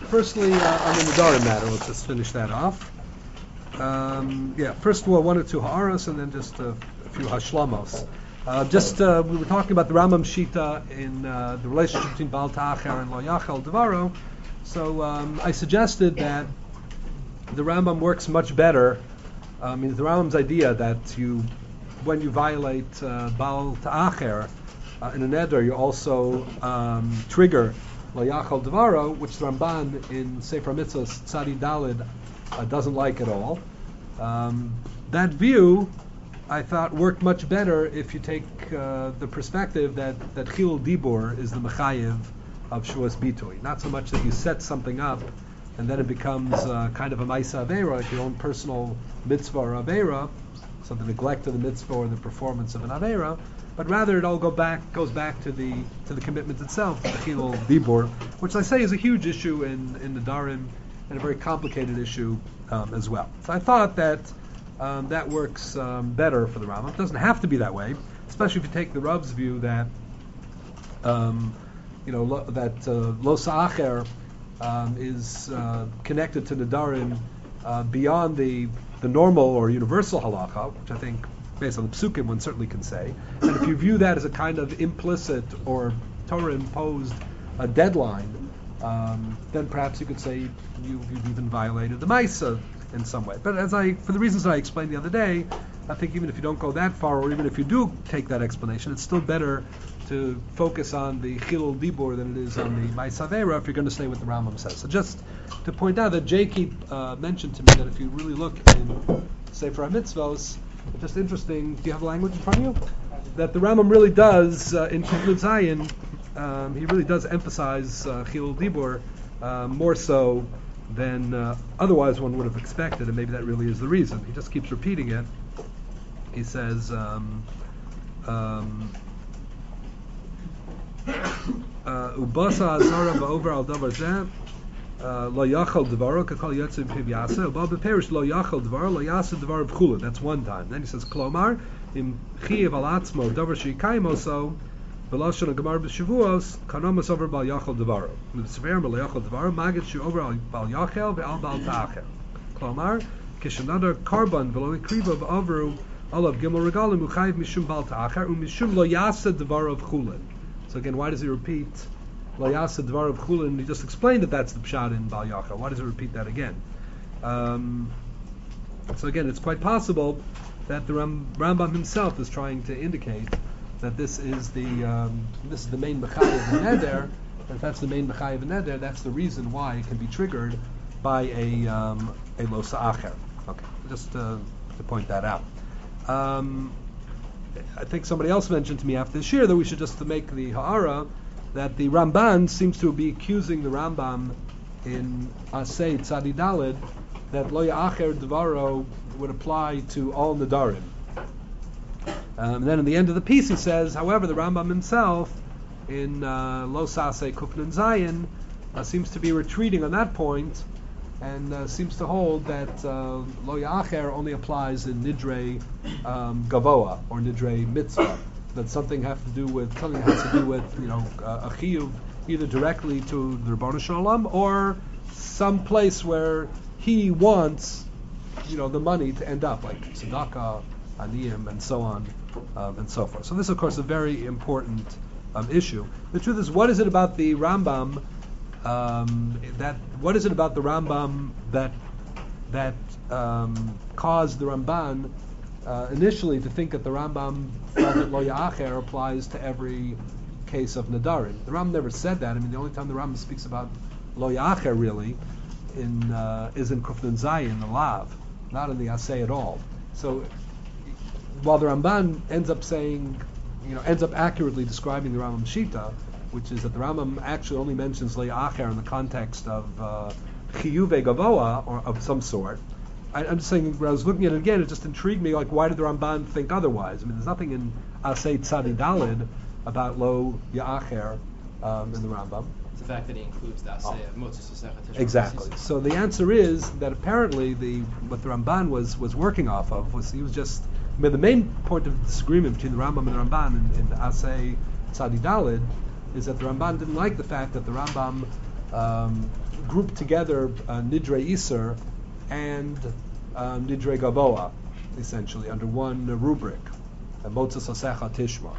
firstly, on the Nadarim matter, let's just finish that off. First of all, one or two ha'aros, and then just a few hashlamos. We were talking about the Rambam Shita in the relationship between Baal Ta'acher and Lo Yachal Devaro. So I suggested that the Rambam works much better. The Rambam's idea that when you violate Baal Ta'acher in a neder, you also trigger Lo Yachal Devaro, which the Ramban in Sefer Mitzvos Tzadi Dalid doesn't like at all. That view, I thought, worked much better if you take the perspective that Chilul Dibur is the Mechayiv of Shuas Bitui. Not so much that you set something up and then it becomes kind of a Maisa Aveira, like your own personal mitzvah or Aveira, so the neglect of the mitzvah or the performance of an Aveira, but rather it all goes back to the commitment itself, the Chilul Dibur, which I say is a huge issue in the Darim and a very complicated issue as well. So I thought that that works better for the Rambam. It doesn't have to be that way, especially if you take the Rav's view that Lo Sa'acher is connected to Nadarim beyond the normal or universal halacha, which I think, based on the psukim, one certainly can say. And if you view that as a kind of implicit or Torah-imposed deadline, then perhaps you could say you've even violated the Maisa in some way. But for the reasons that I explained the other day, I think even if you don't go that far, or even if you do take that explanation, it's still better to focus on the Chilul Dibur than it is on the Maisa Aveira if you're going to say what the Rambam says. So just to point out that Jacob mentioned to me that if you really look in Sefer HaMitzvos, it's just interesting, do you have language in front of you? That the Rambam really does, in Kufnut Zayin, he really does emphasize Chilul Dibur more so than otherwise one would have expected, and maybe that really is the reason. He just keeps repeating it. He says, Ubasa azara ba'over al davar zeh lo yachal devaro kakol yotzim piv yasa ubal beperish lo yachal devaro lo yasa devaro b'chula. That's one time. Then he says klomar im chiyev al atzmo davar sheikayim oso v'lashon gemar b'shavuos kanomas over bal yachal devaro v'severim bal yachal devaro magid shu over al bal yachal ve'al bal ta'acher. Klomar kishanadar karban v'lo ikriva v'avru alav gimel regalim uchayiv mishum bal ta'acher u'mishum lo yasa devaro b'chula. So again, why does he repeat Lo Yasa Dvar of Chulin? He just explained that that's the pshat in Bal Yachal. Why does he repeat that again? So again, it's quite possible that the Rambam himself is trying to indicate that this is the main Mechayiv Neder. And if that's the main Mechayiv Neder, that's the reason why it can be triggered by a Lo Sa'acher. Okay, just to point that out. I think somebody else mentioned to me after this year that we should just make the ha'ara that the Ramban seems to be accusing the Rambam in Asay Tzadi Dalid that Lo Ya'acher Devaro would apply to all Nadarim. And then in the end of the piece he says, however, the Rambam himself in Lo Saseh Kufnun Zayin seems to be retreating on that point and seems to hold that Lo Ya'acher only applies in Nidrei Gavoa or Nidrei Mitzvah. That something has to do with a chiyuv either directly to the Rebbeinu Shalom or some place where he wants the money to end up, like tzedakah, aniyim, and so on and so forth. So this, of course, is a very important issue. The truth is, what is it about the Rambam? What is it about the Rambam that caused the Ramban initially to think that the Rambam felt that Lo Ya'acher applies to every case of Nadarim? The Rambam never said that. The only time the Rambam speaks about Lo Ya'acher really is in Kufnun Zayin, the Lav, not in the Asay at all. So while the Ramban ends up accurately describing the Rambam Shita, which is that the Rambam actually only mentions Lo Ya'acher in the context of Chiyuve Gavoa or of some sort. I'm just saying, when I was looking at it again, it just intrigued me, like, why did the Ramban think otherwise? There's nothing in Asay Tzadi Dalid about Lo Ya'acher in the Rambam. It's the fact that he includes the Asay of Motzis Masechet Teshuvah. Exactly. So the answer is that apparently what the Ramban was working off of was he was just, the main point of disagreement between the Rambam and the Ramban in Asay Tzadi Dalid is that the Ramban didn't like the fact that the Rambam group together Nidre Iser and Nidre Gavoa, essentially, under one rubric, Motzas Asecha Tishma.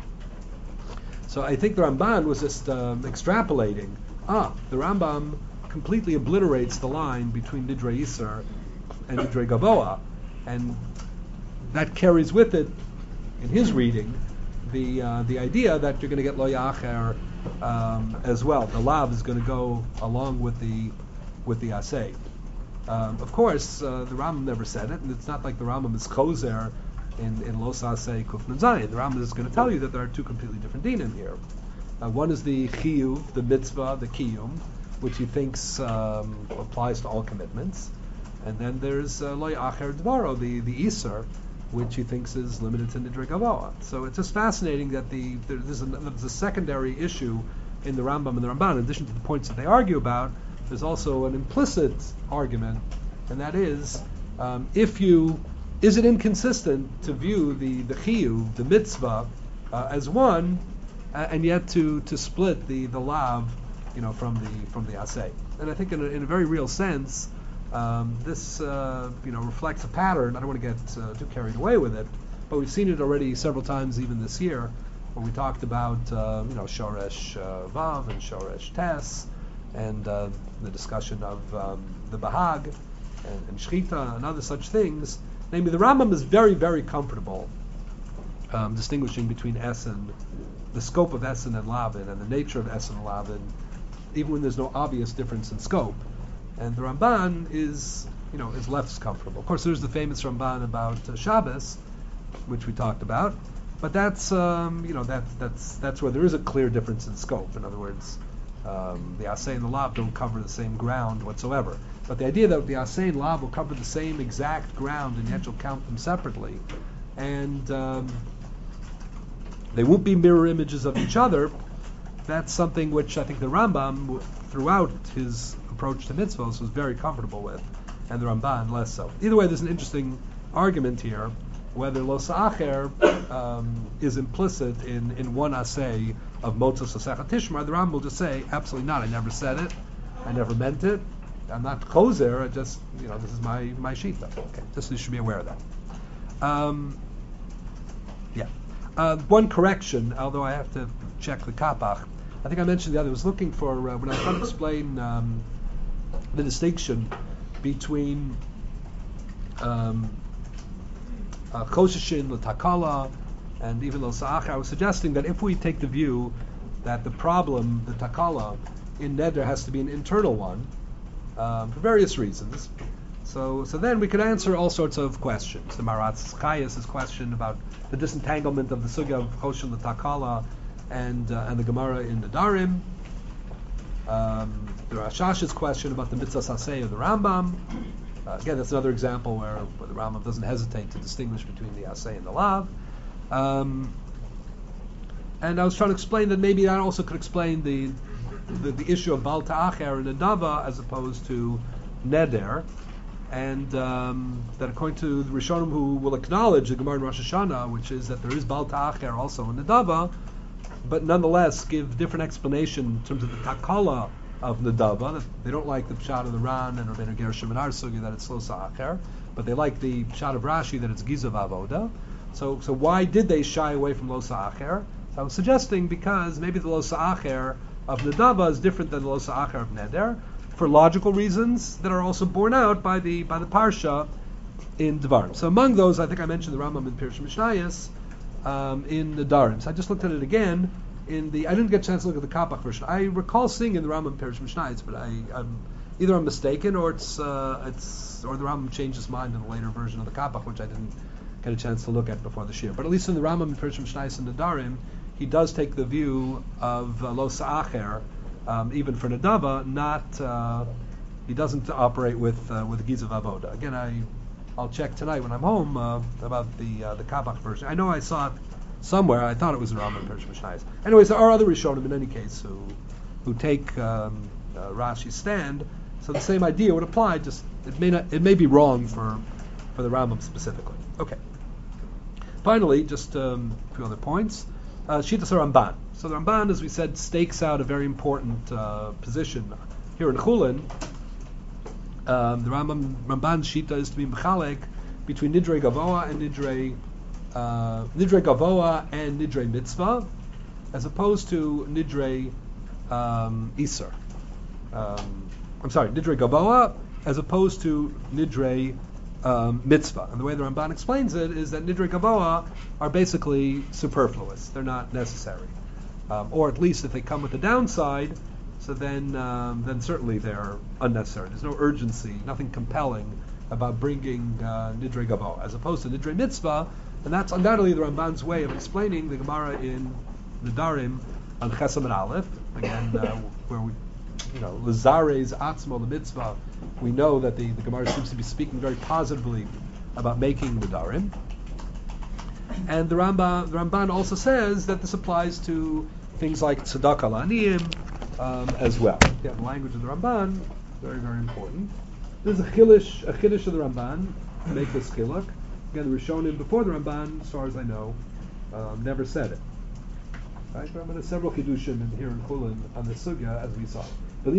So I think the Ramban was just extrapolating. The Rambam completely obliterates the line between Nidre Iser and Nidre Gavoa, and that carries with it, in his reading, the idea that you're going to get Lo Yacher as well. The Lav is going to go along with the Asay. Of course, the Rambam never said it, and it's not like the Rambam is Kozer in Los Asay Kufman Zayin. The Rambam is going to tell you that there are two completely different dinim here. One is the Chiyuv, the mitzvah, the Kiyum, which he thinks applies to all commitments. And then there's Lo Yacher Dvaro, the Iser, which he thinks is limited to Nidre Gavoa. So it's just fascinating that there's a secondary issue in the Rambam and the Ramban. In addition to the points that they argue about, there's also an implicit argument, and that is, is it inconsistent to view the chiyuv, the mitzvah, as one, and yet to split the lav, from the asay? And I think in a very real sense, this reflects a pattern. I don't want to get too carried away with it, but we've seen it already several times, even this year, where we talked about shoresh vav and shoresh tes, and the discussion of the bahag and shchita and other such things. Namely, the Rambam is very, very comfortable distinguishing between Essen, the scope of Essen and Lavin, and the nature of Essen and Lavin, even when there's no obvious difference in scope. And the Ramban is less comfortable. Of course, there's the famous Ramban about Shabbos, which we talked about, but that's that's where there is a clear difference in scope. In other words, the Asay and the Lav don't cover the same ground whatsoever. But the idea that the Asay and Lav will cover the same exact ground and yet you'll count them separately, and they won't be mirror images of each other, that's something which I think the Rambam, throughout his approach to mitzvahs, was very comfortable with, and the Ramban less so. Either way, there's an interesting argument here, whether Lo Sa'acher is implicit in one Asay of Motzos Asecha Tishmar. The Rambam will just say, absolutely not, I never said it, I never meant it, I'm not Kozer, I just, this is my Shita. Okay, just you should be aware of that. One correction, although I have to check the Kapach. I think I mentioned the other. I was looking for, when I was trying to explain the distinction between Choshishin, L'Takala, and even Lo Sa'acher, I was suggesting that if we take the view that the problem, the Takala, in Neder has to be an internal one, for various reasons, so then we could answer all sorts of questions. The Maratz Chayas' question about the disentanglement of the sugya of Choshin L'Takala and the Gemara in the Darim. The Rashash's question about the Mitzvah Saseh of the Rambam. Again, that's another example where the Rambam doesn't hesitate to distinguish between the Asay and the Lav. And I was trying to explain that maybe that also could explain the issue of Bal Ta'acher and Nedava as opposed to Neder, and that according to the Rishonim who will acknowledge the Gemara in Rosh Hashanah, which is that there is Bal Ta'acher also in Nedava, but nonetheless give different explanation in terms of the Takala of Nedava. That they don't like the Pshat of the Ran and Rabbeinu Gershom and our Sugi that it's Lo Sa'acher, but they like the Pshat of Rashi that it's Gizav Avoda. So why did they shy away from Lo Sa'acher? So I was suggesting because maybe the Lo Sa'acher of Nedava is different than the Lo Sa'acher of Neder, for logical reasons that are also borne out by the Parsha in Devarim. So among those, I think I mentioned the Rambam in Pirush Mishnayos in the Darim. So I just looked at it again. I didn't get a chance to look at the Kapach version. I recall seeing in the Rambam Pirush Mishnayos, but I'm mistaken, or the Rambam changed his mind in a later version of the Kapach, which I didn't get a chance to look at before the Shir. But at least in the Rambam and Pirush Mishnayos in the Darim, he does take the view of Lo Sa'acher, even for Nedava, he doesn't operate with Gizav Avoda. Again, I'll check tonight when I'm home about the Kabach version. I know I saw it somewhere. I thought it was in Rambam Pirush Mishnayos. Anyways, there are other Rishonim in any case who take Rashi's stand. So the same idea would apply. Just it may be wrong for the Rambam specifically. Okay. Finally, just a few other points. Shitas Ramban. So the Ramban, as we said, stakes out a very important position here in Chulin, the Ramban's Shita is to be Mechalek between Nidre Gavoa and Nidre Gavoa and Nidre Mitzvah, as opposed to Nidre Iser. Nidre Gavoa as opposed to Nidre Mitzvah. And the way the Ramban explains it is that Nidre Gavoa are basically superfluous. They're not necessary. Or at least if they come with a downside, so then certainly they're unnecessary. There's no urgency, nothing compelling about bringing Nidre Gavoa, as opposed to Nidre Mitzvah, and that's undoubtedly the Ramban's way of explaining the Gemara in Nedarim on Chesam and Aleph, again, where we, Lazare's Atzmo, the Mitzvah, we know that the Gemara seems to be speaking very positively about making Nedarim. And the Ramban also says that this applies to things like Tzedakah La'aniyim as well. Yeah, the language of the Ramban, very, very important. There's a chiddush of the Ramban to make this chiluk. Again, the Rishonim before the Ramban, as far as I know, never said it. Right? There are several chiddushim here in Chulin on the sugya, as we saw. The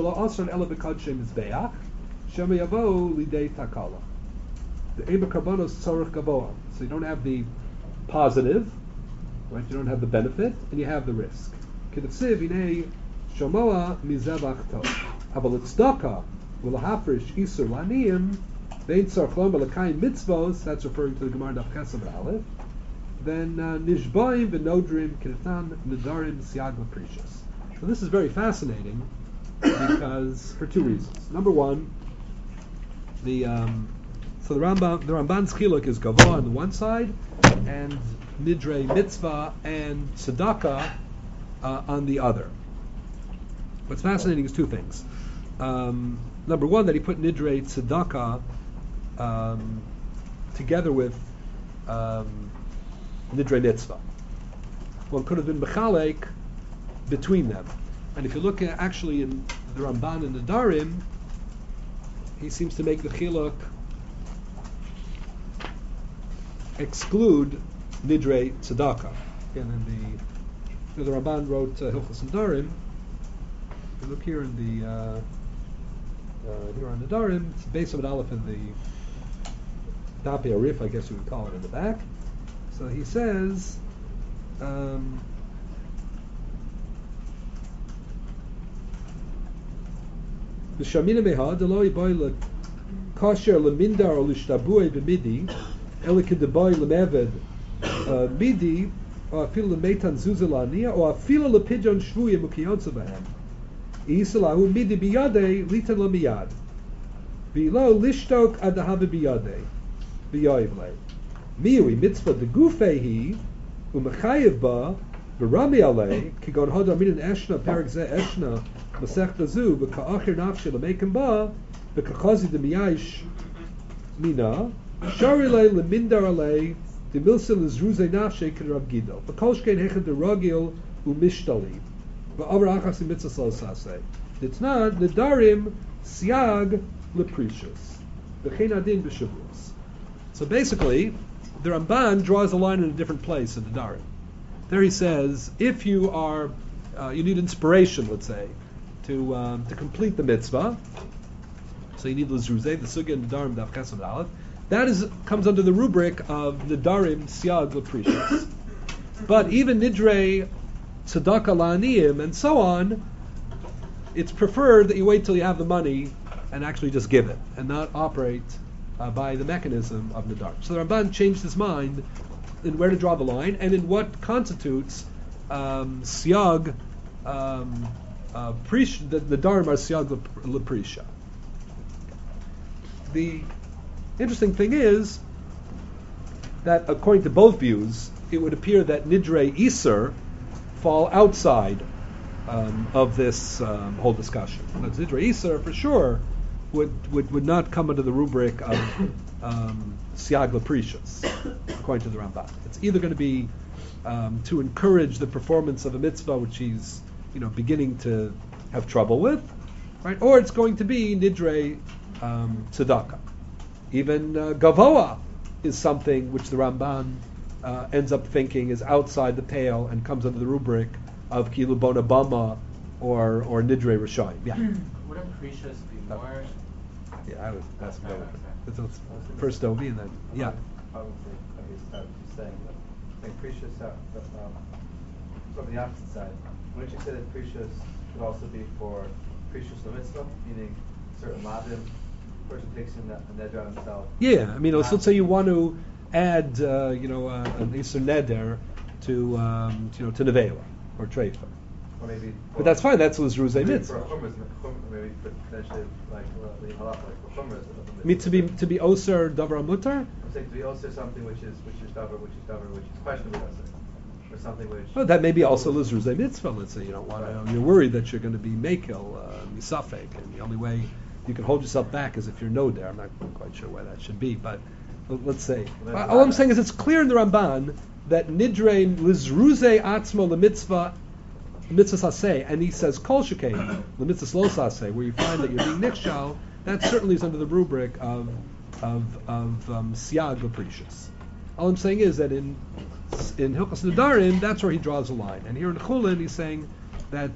Eba Karbonos Tzorach Gavoa. So you don't have the positive, right? You don't have the benefit, and you have the risk. K'defsiv inei shomoa mizevach tov. Aval tzedakah v'lahafrish isur laniyim vein tzarchlom v'lakayim mitzvos. That's referring to the Gemara Daf Chesam Aleph. Then nishbaim v'nodrim k'netan nedarim siag l'prishas. So this is very fascinating because for two reasons. Number one, the Ramban's chiluk is gavoa on the one side, and nidre mitzvah and tzedakah on the other. What's fascinating is two things. Number one, that he put nidre tzedakah together with nidre mitzvah. One could have been mechalek between them, and if you look at actually in the Ramban and the Nedarim, he seems to make the chiluk exclude nidre tzedakah. Again, the Ramban wrote Hilchos Nedarim. If you look here in the here on Nedarim, it's based on an aleph in the Dapi Arif, I guess you would call it, in the back. So he says. B'shamina meha deloi boy le kasher lemindar or lishtabui b'midi elikidaboy lemeved midi or afilu lemetan zuzalania or afilu lepidyon shvuya mukiyonsa b'hem yisalahu midi biyade litan lemiyad v'lo lishtok adahava biyade b'yoivle miui mitzvah de gufehi u'mechayev ba v'rami alei kigon hodar minin eshna perik zeh eshna Masechta zu b'ka'achir nafshi l'meikim ba b'kachazi d'miyayish mina sharilei lemindar alei d'milsa l'zruzei nafshi k'rav gidol b'kol shkein hechad d'ragil u'mishtali b'avar achas mitzvah salsasei d'tnan nedarim siag l'prishus b'chein adin b'shavus. So basically, the Ramban draws a line in a different place in Nedarim. There he says, if you are, you need inspiration, let's say, to complete the mitzvah. So you need l'zruzei, the sugya and nedarim daf chesed aleph. That comes under the rubric of nedarim siag l'prishas. But even nidre tzedakah la'aniyim and so on, it's preferred that you wait till you have the money and actually just give it and not operate by the mechanism of nedarim. So the Ramban changed his mind in where to draw the line and in what constitutes siag. The Darim are siag l'prisha. The interesting thing is that according to both views, it would appear that nidre iser fall outside of this whole discussion. That nidre iser for sure would not come under the rubric of siag l'prishas, according to the Ramban. It's either going to be to encourage the performance of a mitzvah which he's beginning to have trouble with, right? Or it's going to be nidre tzedakah. Even gavoa is something which the Ramban ends up thinking is outside the pale and comes under the rubric of kilu bona bama or nidre rishayim. Yeah. Wouldn't Precious be more? Yeah, I would. That's Sorry. it's first Dovi and then yeah. Obviously, I was saying that I think Precious from the opposite side. Wouldn't you say that Precious could also be for Precious Lemitzvah, meaning certain lavim, person takes in a neder on himself? Yeah, I mean, let's say you want to add, an Isser Neder to Nevela or Treifa. Or maybe. But that's fine. That's Lizruzei Mitzvah. Maybe potentially like the halach like for chumras. I mean, to be Oser Davar Mutar. I'm saying to be also something which is davar, which is questionable Oser, or something which. Oh, that may be also Lizruzei Mitzvah. Let's say you don't want to. You're worried that you're going to be Mekel, Misafek, and the only way you can hold yourself back is if you're no there. I'm not quite sure why that should be, but let's say. All I'm saying is it's clear in the Ramban that Nidre Lizruze Atzmo Lemitzvah Mitzvah Saseh, and he says Kol Shekei Lemitzvah Lo Saseh, where you find that you're being Nikshal, that certainly is under the rubric of Siag Leprecious. All I'm saying is that in Hilchos Nedarim, that's where he draws a line, and here in Chulin he's saying that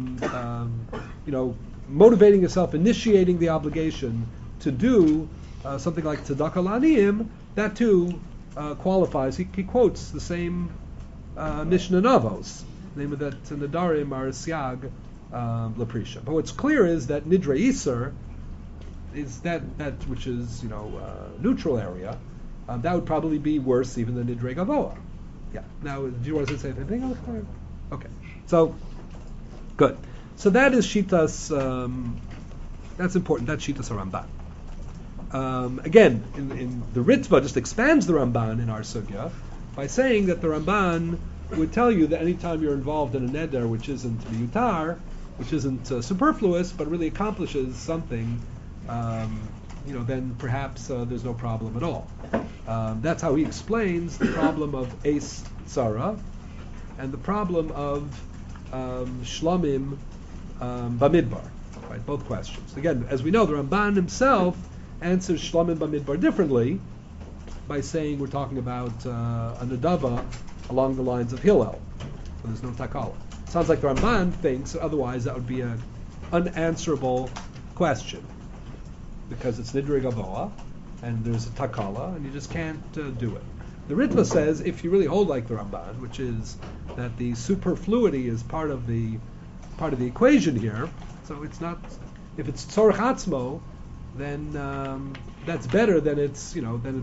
motivating yourself, initiating the obligation to do something like Tzedakah L'Aniyim, that too qualifies. He quotes the same Mishnah Navos, namely that Nedarim are Siag Leprecious. But what's clear is that Nidre Iser is that which is neutral area. That would probably be worse even than Nidre Gavoa. Yeah. Now, do you want to say anything else? Okay. So, good. So that is Shitas. That's important. That's Shitas Ramban. Again, in the Ritva just expands the Ramban in our sugya by saying that the Ramban would tell you that anytime you're involved in a neder which isn't miyutar, which isn't superfluous, but really accomplishes something, then perhaps there's no problem at all. That's how he explains the problem of Eis Tzara and the problem of Shlomim Bamidbar. Right, both questions. Again, as we know, the Ramban himself answers Shlomim Bamidbar differently by saying we're talking about a Nadava along the lines of Hillel. So there's no Takala. Sounds like the Ramban thinks otherwise that would be an unanswerable question because it's Nidre Gavoa and there's a Takala and you just can't do it. The Ritva says if you really hold like the Ramban, which is that the superfluity is part of the equation here, so it's not, if it's Tzorach Atzmo, then that's better than it's than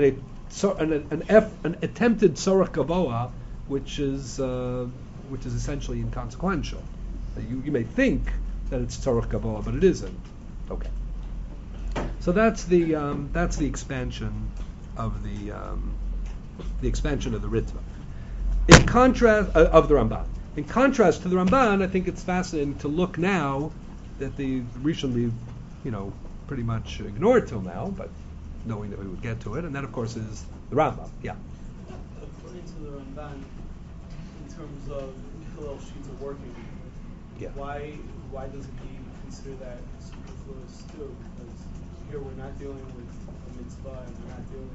an attempted Tzorach Gavoa, which is essentially inconsequential. You may think that it's Tzorach Gavoa, but it isn't. Okay. So that's the expansion of the expansion of the Ritva. In contrast of the Ramban. In contrast to the Ramban, I think it's fascinating to look now that the Rishon we've pretty much ignored till now, but knowing that we would get to it, and that of course is the Rambam. Yeah. According to the Ramban, in terms of Hillel Shita working, Yeah. why doesn't he consider that superfluous too? Because here we're not dealing with a mitzvah, and we're not dealing.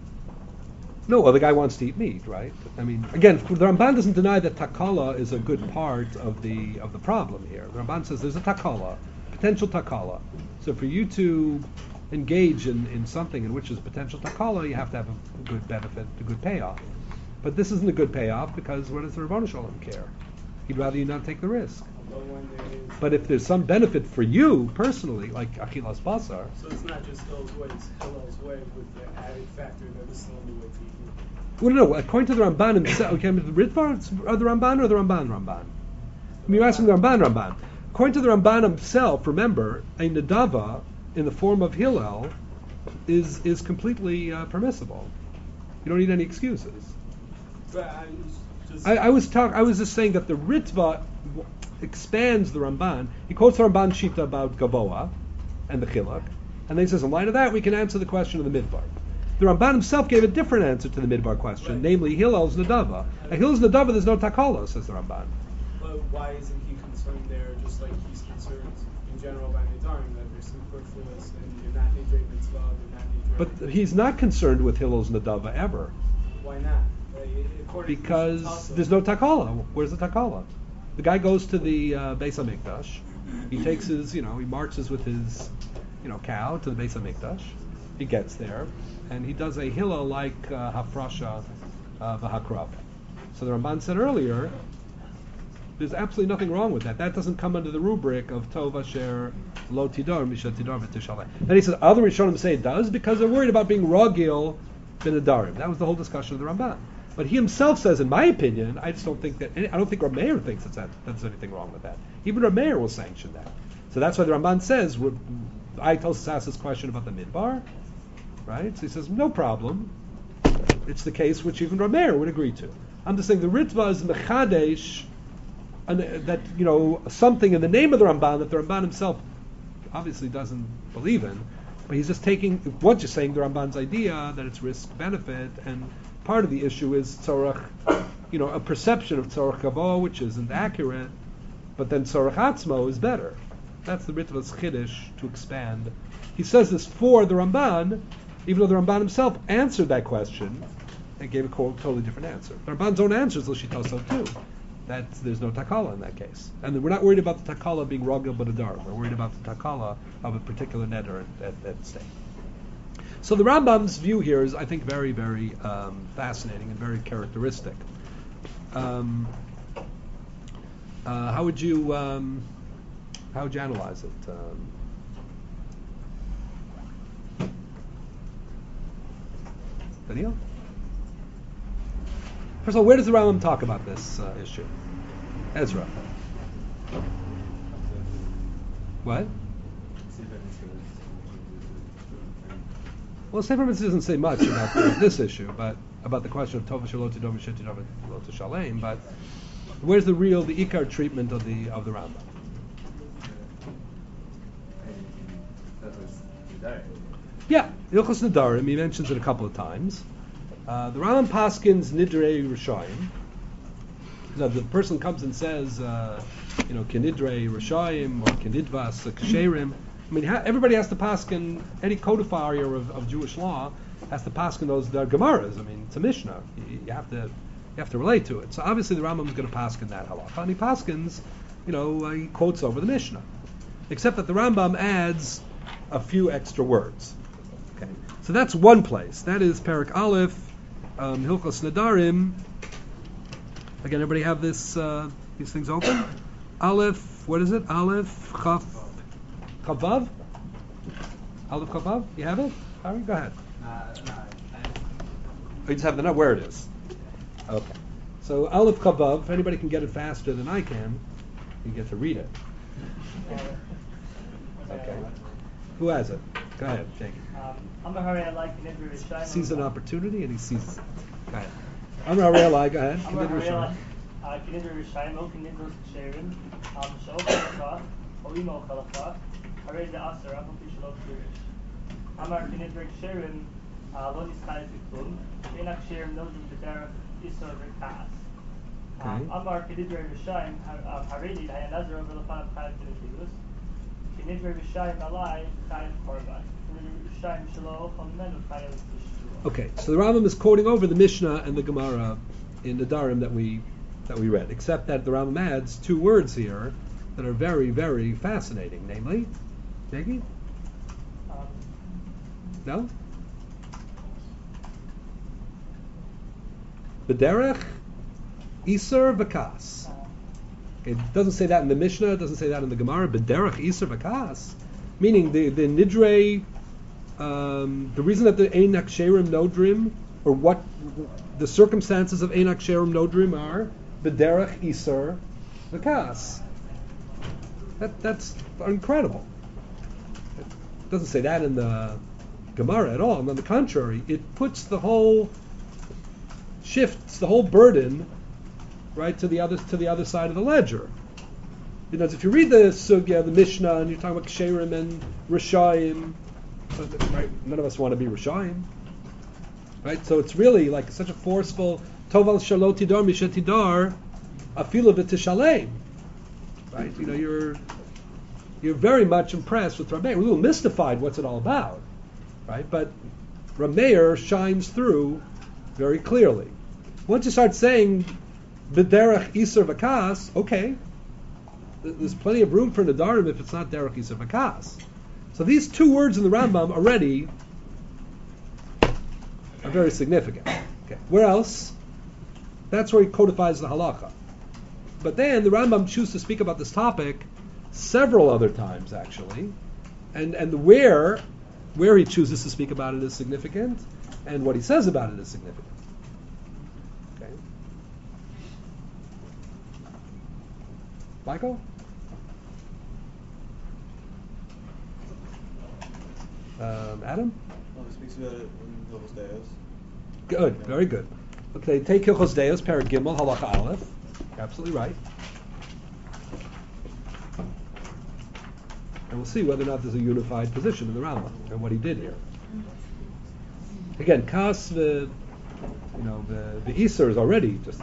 No, well, the guy wants to eat meat, right? I mean, again, the Ramban doesn't deny that takala is a good part of the problem here. The Ramban says there's a takala, potential takala. So for you to engage in something in which is potential takala, you have to have a good benefit, a good payoff. But this isn't a good payoff because what does the Rebbeinu Shalom care? He'd rather you not take the risk. But if there's some benefit for you personally, like achilas basar. So it's not just Hillel's way; it's Hillel's way with the added factor that this is the only way to eat. Well, no. According to the Ramban himself, okay, the Ritva or the Ramban or the Ramban. I mean, you're asking the Ramban. According to the Ramban himself, remember, a nadava in the form of Hillel is completely permissible. You don't need any excuses. But I was just saying that the Ritva expands the Ramban. He quotes the Ramban Shita about Gavoa and the Chilak, and then he says, in light of that, we can answer the question of the Midbar. The Ramban himself gave a different answer to the Midbar question, right. Namely Hillel's Nadava. At Hillel's Nadava, there's no Takala, says the Ramban. But why isn't he concerned there, just like he's concerned in general by Nedarim, that they're superfluous and they're not Nidrei Mitzvah, they're not Nidrei... But he's not concerned with Hillel's Nadava ever. Why not? Because there's no Takala. Where's the Takala? The guy goes to the Beis HaMikdash, He takes his, he marches with his, cow to the Beis HaMikdash. He gets there, and he does a Hillel like Hafrasha v'Hakrava. So the Ramban said earlier, there's absolutely nothing wrong with that. That doesn't come under the rubric of Tov Asher Lo Tidor Misha Tidor V'Tishaleh. Then he says other Rishonim say it does because they're worried about being Ragil B'Nadarim. That was the whole discussion of the Ramban. But he himself says, in my opinion, I just don't think that. I don't think Rameir thinks that there's anything wrong with that. Even Rameir will sanction that. So that's why the Ramban says, I Tosas asked this question about the Midbar, right? So he says, no problem. It's the case which even Rameir would agree to. I'm just saying the Ritva is Mechadesh, and that something in the name of the Ramban that the Ramban himself obviously doesn't believe in, but he's just taking what you're saying, the Ramban's idea that it's risk benefit, and part of the issue is tzorach, a perception of tzorach kavo which isn't accurate, but then tzorach atzmo is better. That's the Ritva's chiddush to expand. He says this for the Ramban, even though the Ramban himself answered that question and gave a totally different answer. The Ramban's own answer is l'shitoso too. That there's no takala in that case, and we're not worried about the takala being ragil b'nadar. We're worried about the takala of a particular neder at stake. So the Rambam's view here is, I think, very, very fascinating and very characteristic. How would you analyze it? Daniel? First of all, where does the Rambam talk about this issue? Ezra. What? Well, Sefer Mitzvah doesn't say much about this issue, but about the question of Tov Shalot Tidom Shetidom Lo Shalem. But where's the Ikar treatment of the Rambam? Yeah, Ilchos Nedarim. He mentions it a couple of times. The Rambam paskins Nidrei Rishayim. Now, the person comes and says, Kenidrei Rishayim or Kenidvas Ksherim. I mean, everybody has to paskin, any codifier of Jewish law has to paskin those Gemaras. I mean, it's a Mishnah. You have to relate to it. So obviously the Rambam is going to paskin that halacha. And he paskins, he quotes over the Mishnah. Except that the Rambam adds a few extra words. Okay, so that's one place. That is Perak Aleph, Hilchos Nedarim. Again, everybody have these things open? Aleph, what is it? Aleph, Chaf, Chavav? Aleph Chavav? You have it? Harry, go ahead. You just have the note where it is. Okay. So Aleph Chavav, if anybody can get it faster than I can, you get to read it. Okay. Who has it? Go ahead, Jake. Sees an opportunity and he seizes it. Go ahead. Amar Harei, go ahead. Okay, so the Rambam is quoting over the Mishnah and the Gemara in the Darim that we read, except that the Rambam adds two words here that are very, very fascinating, namely, Maggie? No? B'derech Iser V'kas. It doesn't say that in the Mishnah, it doesn't say that in the Gemara, B'derech Iser V'kas. Meaning the Nidrei, the reason that the Ein Haksherim Nodrim, or what the circumstances of Ein Haksherim Nodrim are, B'derech Iser V'kas. That's incredible. It doesn't say that in the Gemara at all, and on the contrary, it puts the whole, shifts the whole burden right to the other side of the ledger. If you read the Sugya, the Mishnah, and you're talking about Ksherim and Rishayim, right? None of us want to be Rishayim, right? So it's really like such a forceful Toval Shalot Tidar Misha Tidar Afilu V'Tishalem, right? You're very much impressed with Rameir. We're a little mystified what's it all about, right? But Rameir shines through very clearly. Once you start saying B'derech Iser V'Kas, okay, there's plenty of room for Nadarim if it's not Derech Isser V'Kas. So these two words in the Rambam already are very significant. Okay. Where else? That's where he codifies the halacha. But then the Rambam chooses to speak about this topic several other times, actually, and where he chooses to speak about it is significant, and what he says about it is significant. Okay. Michael? Adam? He speaks about it in Hilchos Deos. Good, very good. Okay, take Hilchos Deos, Perek Gimel, Halacha Aleph. Absolutely right. And we'll see whether or not there's a unified position in the Rambam and what he did here. Again, Kas, the Isser is already just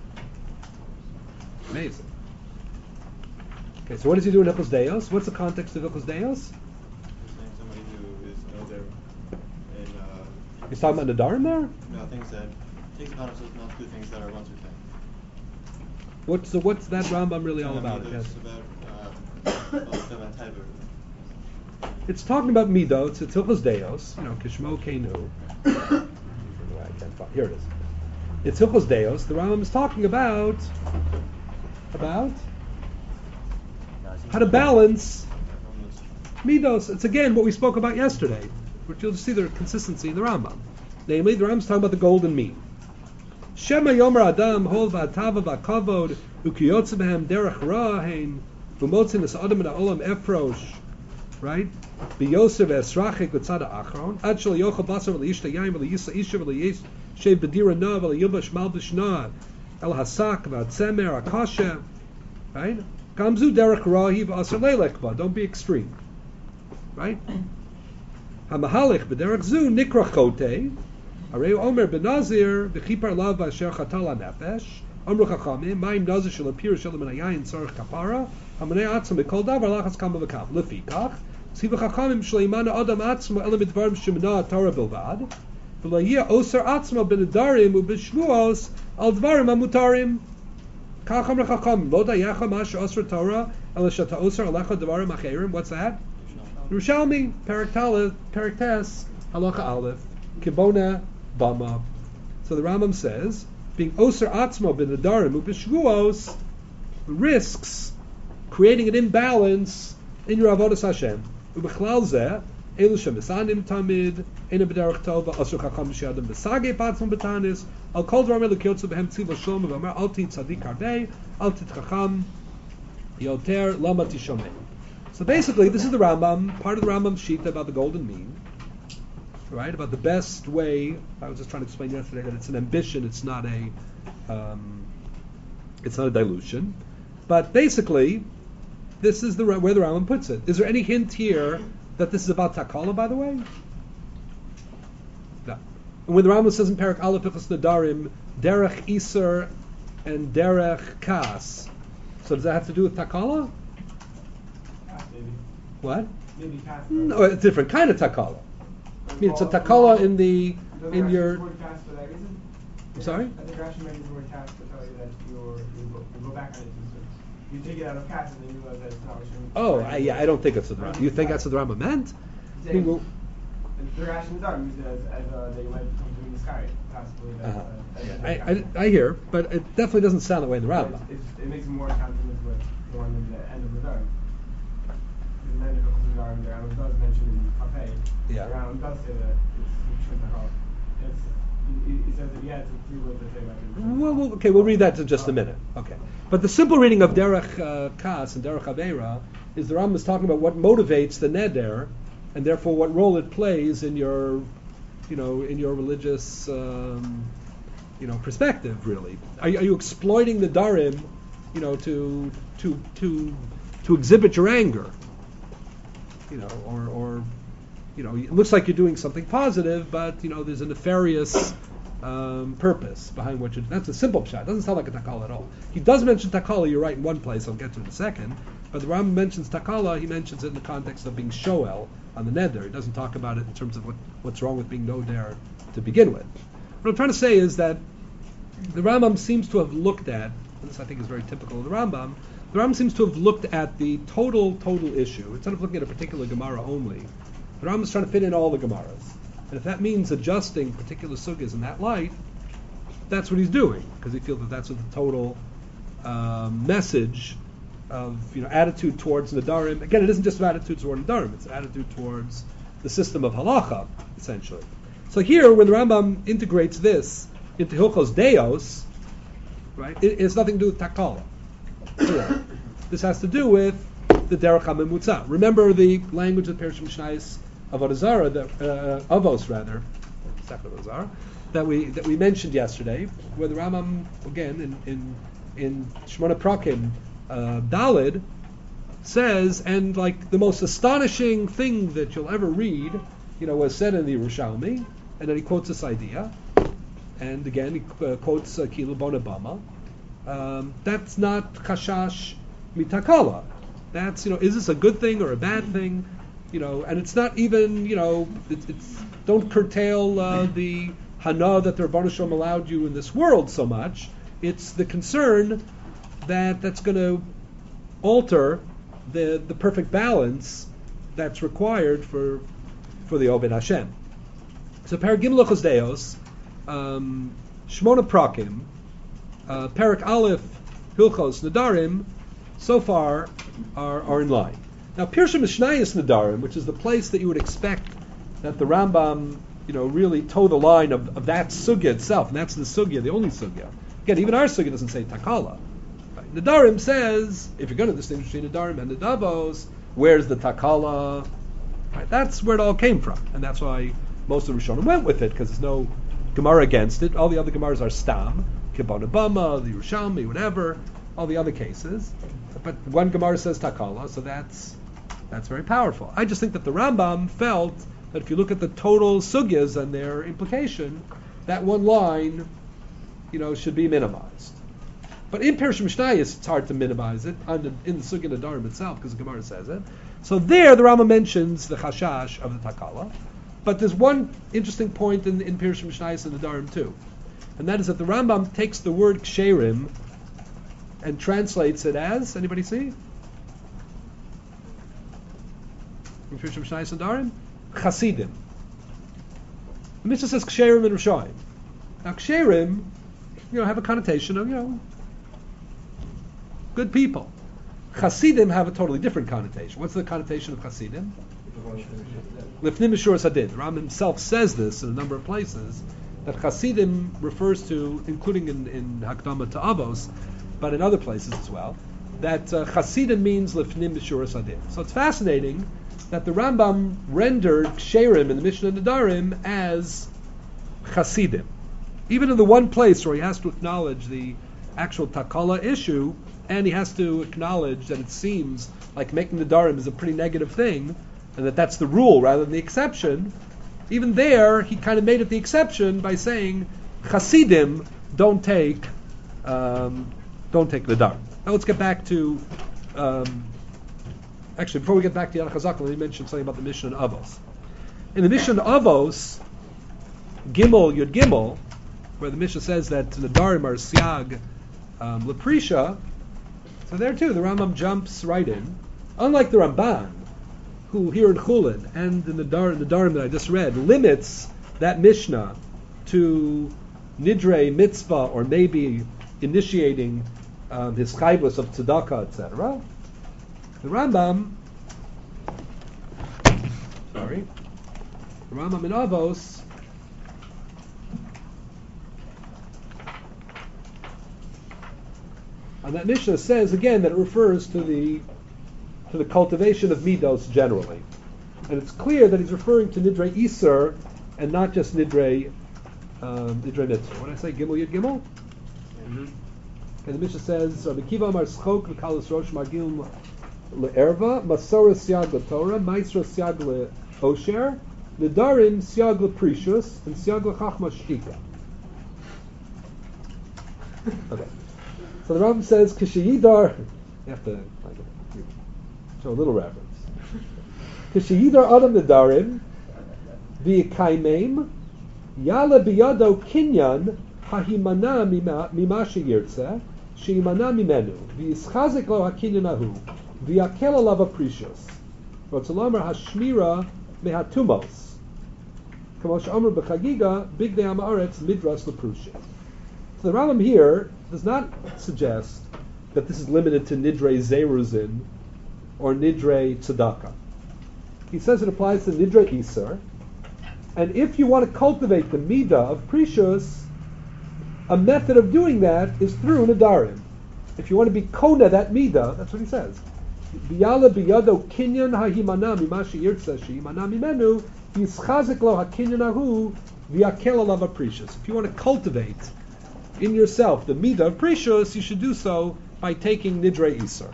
amazing. Okay, so what does he do in Hilchos Deos? What's the context of Hilchos Deos? He's saying somebody who is Nozer and He's talking about Nadarim there? no, things that takes upon himself not to do things that are once or What's that Rambam really all about? Yes. About Taiva. It's talking about Midot. It's Hilchos Deos. Kishmo Keinu. I can't find. Here it is. It's Hilchos Deos. The Rambam is talking about how to balance Midos. It's again what we spoke about yesterday, which you'll see the consistency in the Rambam. Namely, the Rambam's talking about the golden mean. Shema Yomer Adam Hol V'Atava V'Kavod Ukiyotze Behem Derech Ra'ahein V'Motzin Es Adam Olam Efrosh, right? B'Yoser V'Esrachik V'Tzada Achron Ad Shel Yochel Basar V'Yishta Yayim V'Yisa Isha V'Yis Shev B'Dira Na V'Yilbash Malbish Na El Hasak V'Atzemer Akasha, right? Gamzu Derech Ra'hi V'Asar Leilekba. Don't be extreme, right? Hamahalich B'Derech Zu Nikra Chote Arei Omer Benazir V'Chipar Lav V'Asher Chatala Nefesh Amru Chachamim Ma'im Nazir Shel Apir Shel Menayayin Tzarech Kapara Hamanei Atzma Mikol Davar Lachas Kama V'Kam Lefikach Tziva Chachamim Shleimana Adam Atzma Elam Midvarim Shemina Torah Bilvad V'Layia Oser Atzma B'Nedarim U'B'Shvuos Al Dvarim Amutarim Kach Amru Chachamim Lo Dayacha Mash Osra Torah Ela Shata Oser Alecha Dvarim Acherim. What's that? Yerushalmi Perek Tes Halacha Aleph Kibona Bama. So the Rambam says, being Oser Atzmo B'Nedarim U'B'Shvuos risks creating an imbalance in your Avodas Hashem. U'B'Chlal Zeh Elu Shemisanim Tamid Eina B'Derech Tova Oser Chacham She'adam B'Sagei B'Atzmo B'Tanis Al Kol Dvarim Elu Kiyotzu B'Hem Tziva Shlom V'Amar Al Ti Tzadik Harbei Al Tit Chacham Yoter Lama Tishomei. So basically, this is the Rambam, part of the Rambam sheet about the golden mean, right? About the best way. I was just trying to explain yesterday that it's an ambition; it's not a dilution. But basically, this is where the Rambam puts it. Is there any hint here that this is about Takala? By the way, no. And when the Rambam says in Perek Aleph Hilchos Nadarim, Derech Iser and Derech Kas, so does that have to do with Takala? What? Maybe cast. No, it's a different kind of takala. I mean, it's a takala in your. I'm sorry? I think Rashi might use the word cast to tell you that you go back on it. You take it out of cast and then you realize that it's not what you I don't think it's the Rambam. You think that's what the Rambam meant? The Rashi and the Darm use it as that you might come between the sky, possibly. I hear, but it definitely doesn't sound that way in the Rambam. It makes it more consonant with the one in the end of the Darm. And then the Rambam does mention in Kafei. Yeah. The Rambam does say that it's Shuntakal. He says that he had some 3 words that say about it. We'll read that in just a minute. Okay. But the simple reading of Derech Kas and Derech Aveira is the Rambam is talking about what motivates the neder, and therefore what role it plays in your, in your religious, perspective. Really, are you exploiting the darim, to exhibit your anger? Or it looks like you're doing something positive, but there's a nefarious purpose behind what you're doing. That's a simple pshat. It doesn't sound like a takala at all. He does mention takala, you're right, in one place, I'll get to it in a second, but the Rambam mentions takala, he mentions it in the context of being shoel on the neder. He doesn't talk about it in terms of what's wrong with being noder to begin with. What I'm trying to say is that the Rambam seems to have looked at, and this I think is very typical of the Rambam, The Rambam seems to have looked at the total issue instead of looking at a particular Gemara only. The Rambam is trying to fit in all the Gemaras, and if that means adjusting particular sugyas in that light, that's what he's doing, because he feels that that's what the total message of attitude towards Nadarim. Again, it isn't just an attitude toward Nadarim; it's an attitude towards the system of halacha, essentially. So here, when the Rambam integrates this into Hilchos Deos, right, it has nothing to do with Takala. This has to do with the Derech HaMemutza. Remember the language of Perush Mishnayos Avodah Zarah, Avos rather, Sefer Avodah Zarah, that we mentioned yesterday, where the Rambam again in Shmona Prakim Dalid says, and like the most astonishing thing that you'll ever read, was said in the Yerushalmi, and then he quotes this idea, and again he quotes Kilu Bonabama. That's not chashash mitakala. That's is this a good thing or a bad thing? And it's not even it's don't curtail the hana that the Rebbeinu Shalom allowed you in this world so much. It's the concern that that's going to alter the perfect balance that's required for the Obed Hashem. So Paragim Luchos Deos, Shmona Prakim, Parak Aleph, Hilchos Nadarim, so far are in line. Now Pirsha Mishnayos Nadarim, which is the place that you would expect that the Rambam, really toe the line of that sugya itself, and that's the sugya, the only sugya. Again, even our sugya doesn't say takala. Right? Nadarim says, if you're going to distinguish between Nadarim and Nadavos, where's the takala? Right? That's where it all came from, and that's why most of the Rishonim went with it, because there's no Gemara against it. All the other Gemaras are stam, Kibbon Abama, the Yerushalmi, whatever, all the other cases. But one Gemara says takala, so that's very powerful. I just think that the Rambam felt that if you look at the total sugyas and their implication, that one line, should be minimized. But in Perush Mishnayos, it's hard to minimize it in the Sugya Nadarim itself, because the Gemara says it. So there, the Rambam mentions the chashash of the takala. But there's one interesting point in Perush Mishnayos and Nadarim too, and that is that the Rambam takes the word ksherim and translates it as, anybody see? In Perush Mishnayos and Nadarim, chasidim. The Mishnah says ksherim and rishonim. Now ksherim, have a connotation of good people. Chasidim have a totally different connotation. What's the connotation of chasidim? Lifnim Mishuras Hadin. The Rambam himself says this in a number of places, that Chasidim refers to, including in Hakdama to Avos, but in other places as well, that Chasidim means Lifnim Mishuras Hadin. So it's fascinating that the Rambam rendered Ksherim in the Mishnah Nadarim as Chasidim. Even in the one place where he has to acknowledge the actual Takala issue, and he has to acknowledge that it seems like making Nadarim is a pretty negative thing, and that's the rule rather than the exception. Even there, he kind of made it the exception by saying Chasidim don't take Nadarim. Now let's get back to actually before we get back to Yad Chazak, let me mention something about the Mishnah Avos. In the Mishnah Avos, Gimel Yud Gimel, where the Mishnah says that Nadarim are siag leprisha, so there too the Rambam jumps right in. Unlike the Ramban, who here in Chulin and in the Nadarim that I just read limits that Mishnah to Nidre Mitzvah or maybe initiating his chayvus of tzedakah, etc. The Rambam in Avos and that Mishnah says again that it refers to the cultivation of midos generally, and it's clear that he's referring to nidrei iser and not just nidrei mitzvah. When I say gimel yud gimel, and the Mishnah says Mekiva Amar Schok v'Kalos Rosh Magil le'erva Masora Siag le'Torah Maisra Siag le'Osher Nidarim Siag le'Prishus and Siag le'Chachma Shtika. Okay, so the Rambam says Kishiyidar. You have to show a little reference. Kishiyidar Adam Nidarim v'Yekaimeim Yala biyado kinyan hahimana mimashi yirtzeh sheimana mimenu v'yischazik lo hakinyan ahu v'yakel alav aprishus v'otzelomer hashmira mehatumos k'mo she'omer b'chagiga bigdei ha'ma'aretz midras l'prushim. So the Rambam here does not suggest that this is limited to nidrei zeruzin or nidrei tzedakah. He says it applies to nidrei iser, and if you want to cultivate the midah of precious, a method of doing that is through nadarim. If you want to be kona that midah, that's what he says. Biyala biyado kinyan ha'himana mimashi yirtza she'imana mimenu yischazik lo hakinyan ahu v'yakel alav aprecious. If you want to cultivate in yourself the midah of precious, you should do so by taking nidrei iser.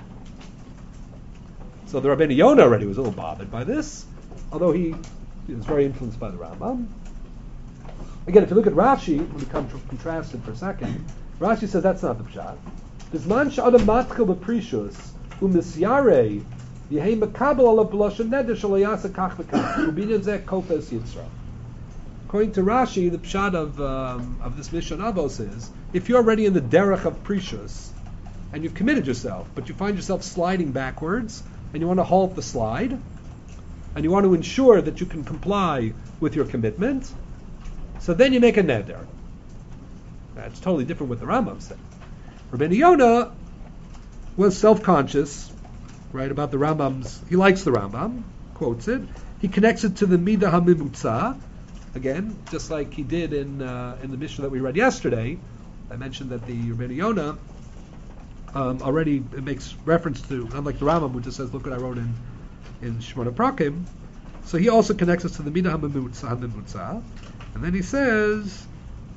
So the Rabbeinu Yonah already was a little bothered by this, although he is very influenced by the Rambam. Again, if you look at Rashi, when we contrast it for a second, Rashi says that's not the pshat. Bisman she'adam matchil b'prishus u'misyarei yehei mekabel alav b'lashon neder shelo yasa kach v'kach u'binyan zeh kofes yitzra. According to Rashi, the pshat of this Mishnah Avos is, if you're already in the derech of prishus and you've committed yourself, but you find yourself sliding backwards and you want to halt the slide, and you want to ensure that you can comply with your commitment, so then you make a neder. That's totally different with the Rambam said. Rabbeinu Yonah was self-conscious, right, about the Rambam's, he likes the Rambam, quotes it, he connects it to the Midah HaMimutza, again, just like he did in the Mishnah that we read yesterday. I mentioned that the Rabbeinu Yonah already it makes reference to, unlike the Rambam, which just says, look what I wrote in Shmona Prakim. So he also connects us to the Midah HaMimutza, and then he says,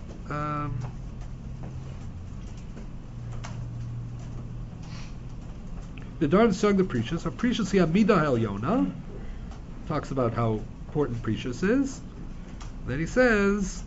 the Darn Sog the Precious, or Precious Yah Midah El Yonah, talks about how important Precious is. Then he says,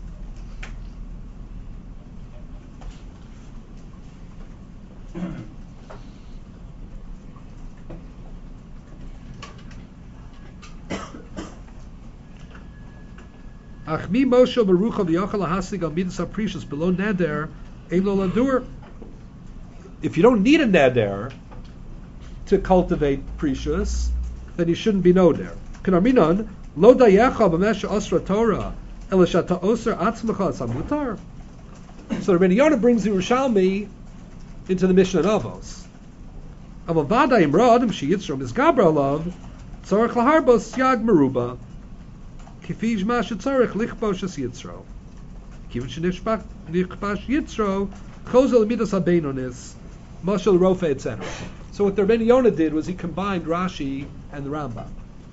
Achmi Moshe Barucha v'yochel lahasig al midas aprishus below neder elo ladur. If you don't need a neder to cultivate precious, then you shouldn't be noder. Kenarminon lo dayecha b'mesh osra Torah ela shata osra atzmecha samutar. So Rabbeinu Yonah brings the Yerushalmi into the Mishnah Avos. Avavada imra adam sheyitzrom is gabra alav tzarich laharbos yag meruba. Kifij masha tzarich lichbosh es yitzro. Kivin shenichbash yitzro chozel midas habeinonis mashal rofe etc. So what the Rabbeinu Yonah did was he combined Rashi and the Rambam,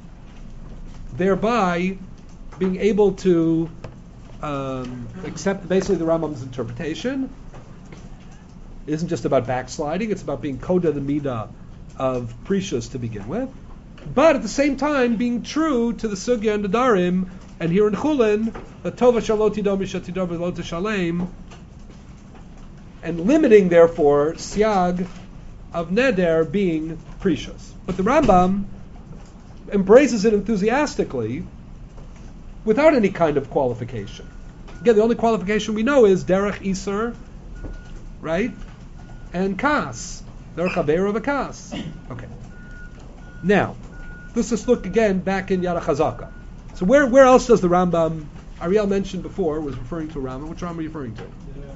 thereby being able to accept basically the Rambam's interpretation. It isn't just about backsliding; it's about being koda the midah of precious to begin with, but at the same time being true to the sugya and the darim, and here in Chulin, the tova shaloti do mishatidor v'lo shalem, and limiting therefore siag of neder being precious. But the Rambam embraces it enthusiastically without any kind of qualification. Again, the only qualification we know is derech iser, right, and kas, derech habeira v'kas. Okay. Now, let's just look again back in Yad HaChazaka. So where else does the Rambam, Ariel mentioned before, was referring to a Rambam. Which Rambam are you referring to?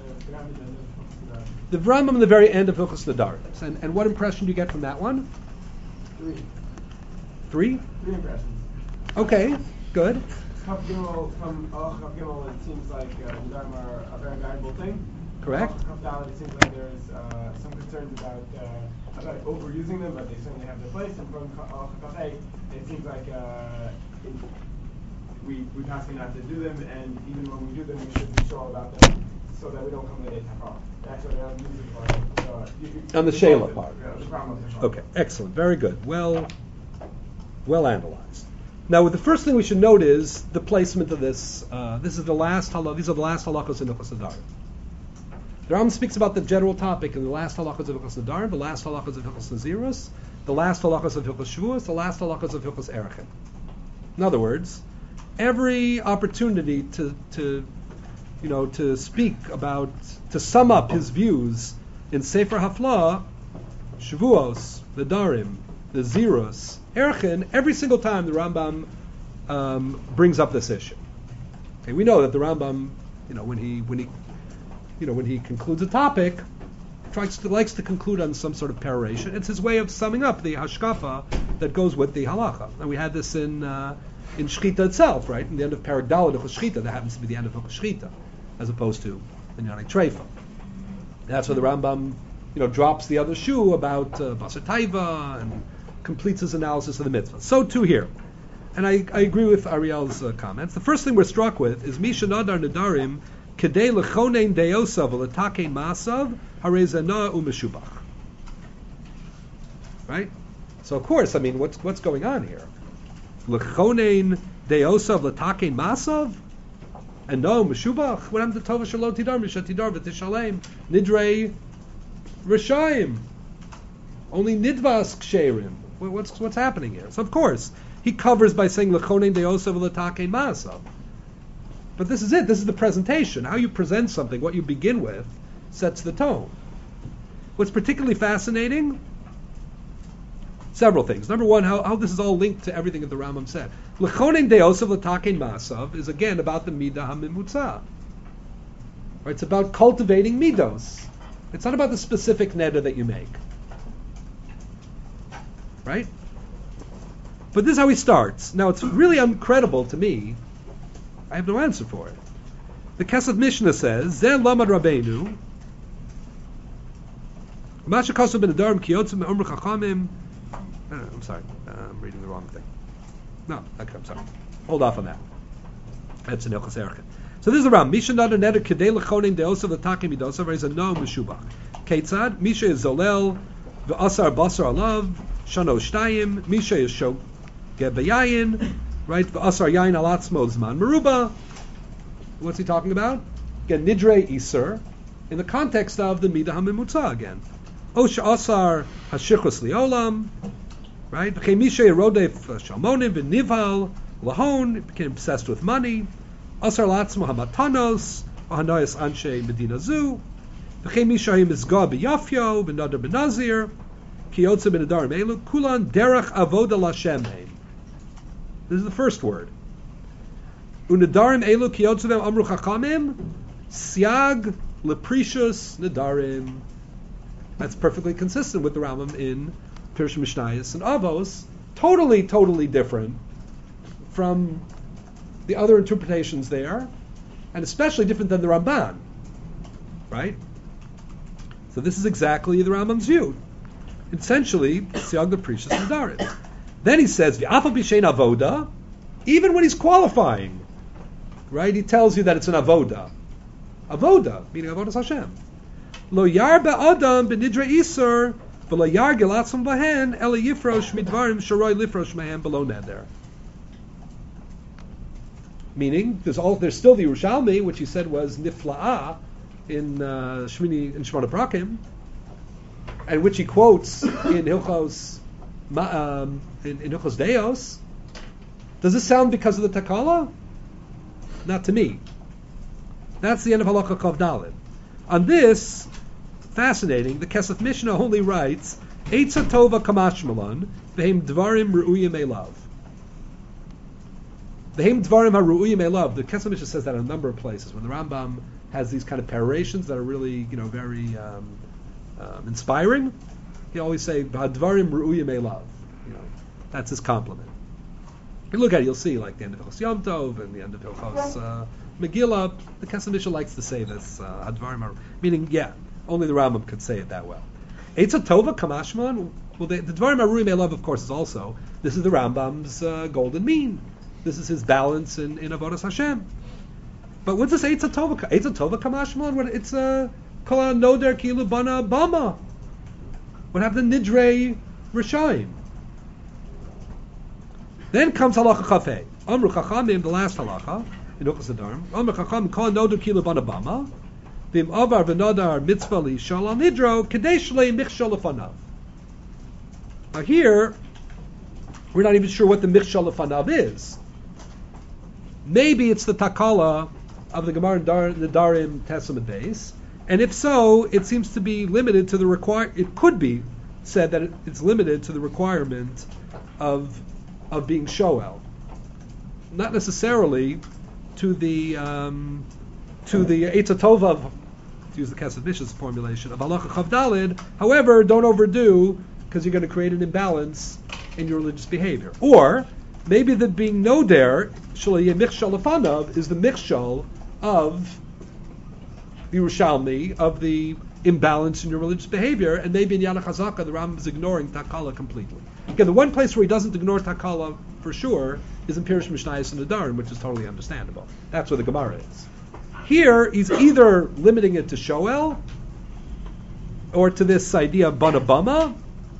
The Rambam in the very end of Hilchos Nadarim. And what impression do you get from that one? 3. 3? 3 impressions. Okay, good. From Chav Gimel, it seems like Nadarim are a very valuable thing. Correct. Chav Dalet, it seems like there's some concerns about overusing them, but they certainly have their place. And from Chav Hey, it seems like we pass not to do them, and even when we do them, we should be sure about them, so that we don't come to the Tafar. Actually, I'm using on the Sheila part. The problem of Okay, excellent, very good. Well analyzed. Now, the first thing we should note is the placement of this. This is the last halach. These are the last halachos in Hilchos Nadarim. The Rambam speaks about the general topic in the last halachos of Hilchos Nadarim, the last halachos of Hilchos Nazirus, the last halachos of Hilchos Shavuos, the last halachos of Hilchos Erechim. In other words, every opportunity to speak about, to sum up his views in Sefer Hafla, Shavuos, the Darim, the Zerus, Erchin, every single time the Rambam brings up this issue. Okay, we know that the Rambam, when he concludes a topic, likes to conclude on some sort of peroration. It's his way of summing up the hashkafa that goes with the halacha. And we had this in Shechita itself, right? In the end of Perek Daled of Shechita, that happens to be the end of Shechita, as opposed to in Yanei Treifa. That's where the Rambam, drops the other shoe about Basar Taiva and completes his analysis of the mitzvah. So too here. And I agree with Ariel's comments. The first thing we're struck with is Misha Nadar Nadarim Kedei Lechonein Deosav L'Takein Masav Harezana Umeshubach. Right? So of course, what's going on here? Lechonein Deosav L'Takein Masav and no Meshubach. What happened to Tova Shalot Tidar Mishatidar V'Tishalem Nidrei Rishayim? Only Nidvas Ksherim. What's happening here? So of course, he covers by saying Lechonein Deosav L'Takein Masav. But this is it. This is the presentation. How you present something, what you begin with, sets the tone. What's particularly fascinating? Several things. Number one, how this is all linked to everything that the Rambam said. Lechonein deosav l'takein masav is again about the midah hamimutza. Right? It's about cultivating midos. It's not about the specific neder that you make. Right? But this is how he starts. Now it's really incredible to me. I have no answer for it. The Kesef Mishnah says, Zeh lamad Rabbeinu, Masha Kasu ben Adarim Kiyotzim Umr Chachamim. I'm sorry, I'm reading the wrong thing. No, okay, I'm sorry. Hold off on that. That's an Ilchas Erchin. So this is the Ram. Misha Nadar Neder Kedei Lechonein Deosav L'Takein Midosav Reza No Meshubach. Ketzad Misha is Zolel V'Asar Basar Alav Shano Shtayim Misha is Shog Gebayayin. Right, V'asar yayin alatzmo zman meruba. What's he talking about? Again, nidrei iser, in the context of the midah hamimutza again. O she'asar hashichus liolam, right? V'chei mishay erodef shalmonim v'nivhal lahon, became obsessed with money. Asar alatzmo hamatanos, ohanoyas anshe medina zu. V'chei mishay mizgah b'yafyo v'nadar b'nazir, kiyotze b'nadarim elu, kulan derech avoda l'Hashem heim. This is the first word. Unadarim elu kiyotzevem amru chachamim siag leprecious nadarim. That's perfectly consistent with the Rambam in Pirush Mishnayos and Avos. Totally different from the other interpretations there, and especially different than the Ramban. Right? So this is exactly the Rambam's view. Essentially, siag leprecious nadarim. Then he says, V'afal b'shein avoda, even when he's qualifying, right? He tells you that it's an avoda. Avoda, meaning avodas Hashem. Lo yar ba'adam b'nidra iser, v'lo yar gilatzim b'hen, ela yifrosh midvarim sharoi lifrosh mehem below neder. Meaning, there's still the Yerushalmi, which he said was nifla'ah in Shemona Prakim, and which he quotes in Hilchos in Hilchos Deos. Does this sound because of the Takala? Not to me. That's the end of Halacha Kav Daled. On this, fascinating, the Kesef Mishnah only writes, Eitza Tova Kamashmalan, V'hem Dvarim Ru'uyim Elav. V'hem Dvarim HaRu'uyim Elav. The Kesef Mishnah says that in a number of places. When the Rambam has these kind of perorations that are really, very inspiring, he always say, V'hadvarim Ru'uyim Elav. That's his compliment. If you look at it, you'll see, like the end of Hilchos Yom Tov and the end of Hilchos Megillah, the Kesef Mishnah likes to say this, Hadvarim, meaning, only the Rambam could say it that well. Eitza Tova Kamashman, well, the Dvarim Aruim Elav, of course, is also, this is the Rambam's golden mean. This is his balance in Avodas Hashem. But what's this Eitza Tova? Eitza Tova Kamashman? It's Kol Noder Kilu Bana Bama. What happened to Nidrei Rishayim? Then comes halacha chafei. Amru chachamim, the last halacha in Hilchos Nedarim. Amru chachamim kol noder kilu banabama. V'im avar v'nodar mitzvah li shalal nidro kedei shlei michshol lefanav. Now here, we're not even sure what the michshol lefanav is. Maybe it's the takala of the Gemara Nedarim Testament base. And if so, it seems to be limited to the it could be said that it's limited to the requirement of being shoel, not necessarily to the Eitz Tova, to use the Kesef Mishnah's formulation of Halacha Chav Daled. However, don't overdo, because you're going to create an imbalance in your religious behavior. Or maybe the being noder Shalei Michshal Lefanav is the Michshal of the Yerushalmi, of the imbalance in your religious behavior, and maybe in Yana Chazaka the Rambam is ignoring Takala completely. Again, the one place where he doesn't ignore Takala for sure is in Pirush Mishnayos and Nadarim, which is totally understandable. That's where the Gemara is. Here, he's either limiting it to Shoel, or to this idea of Bana Bama,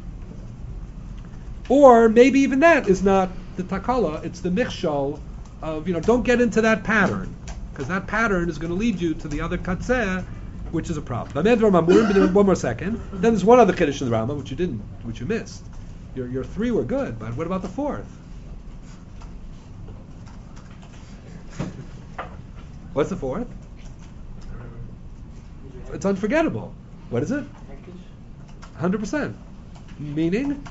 or maybe even that is not the Takala, it's the Michshal of, don't get into that pattern, because that pattern is going to lead you to the other Katzeh, which is a problem. One more second. Then there's one other Kiddush in the Rambam, which you missed. Your three were good, but what about the fourth? What's the fourth? It's unforgettable. What is it? 100%. Meaning?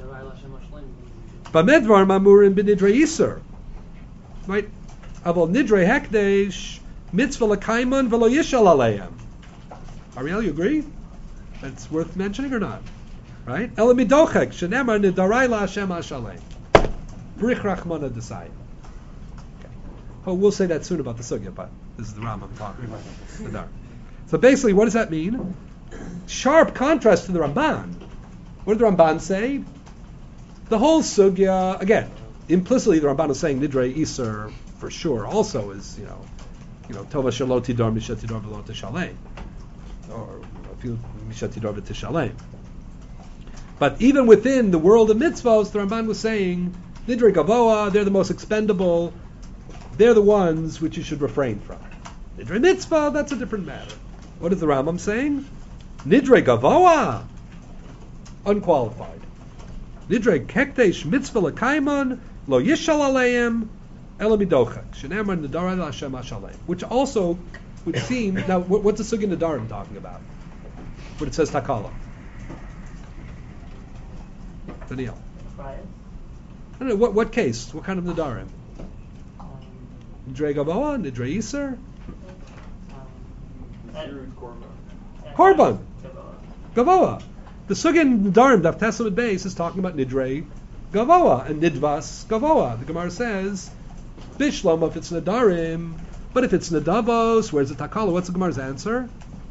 Bamedvar mamurim b'nidrei iser. Right? Aval nidrei hekdesh mitzvah l'kaiman v'lo yishal aleim. Ariel, you agree? That's worth mentioning or not? Right? Ela midochek shenemar nidarai la'Hashem ha'shalem. Brich rachmana desai. Oh, we'll say that soon about the sugya, but this is the Rambam talking about the Dar. So basically, what does that mean? Sharp contrast to the Ramban. What did the Ramban say? The whole sugya, again, implicitly the Ramban is saying nidrei iser for sure. Also is tova shelo tidor mishat tidor v'lo tishalem, or mishat tidor v'tishalem. But even within the world of mitzvahs, the Ramban was saying nidrei gavoa, they're the most expendable. They're the ones which you should refrain from. Nidrei mitzvah, that's a different matter. What is the Rambam saying? Nidrei gavoa, unqualified. Nidrei kekdesh mitzvah l'kaiman lo yishal aleim ela midochak shenemar nedarai l'Hashem ha'shalem. Which also would seem, now what's the Sugya Nedarim talking about? When it says takala. Daniel. I don't know, what case? What kind of Nedarim? Nidrei gavoa, nidrei iser? Korban. Gavoa. The Sugya Nedarim, Daf Tesam Beis, is talking about nidrei gavoa and nidvas gavoa. The Gemara says, Bishlam if it's Nedarim, but if it's Nedavos, where's the Takala? What's the Gemara's answer?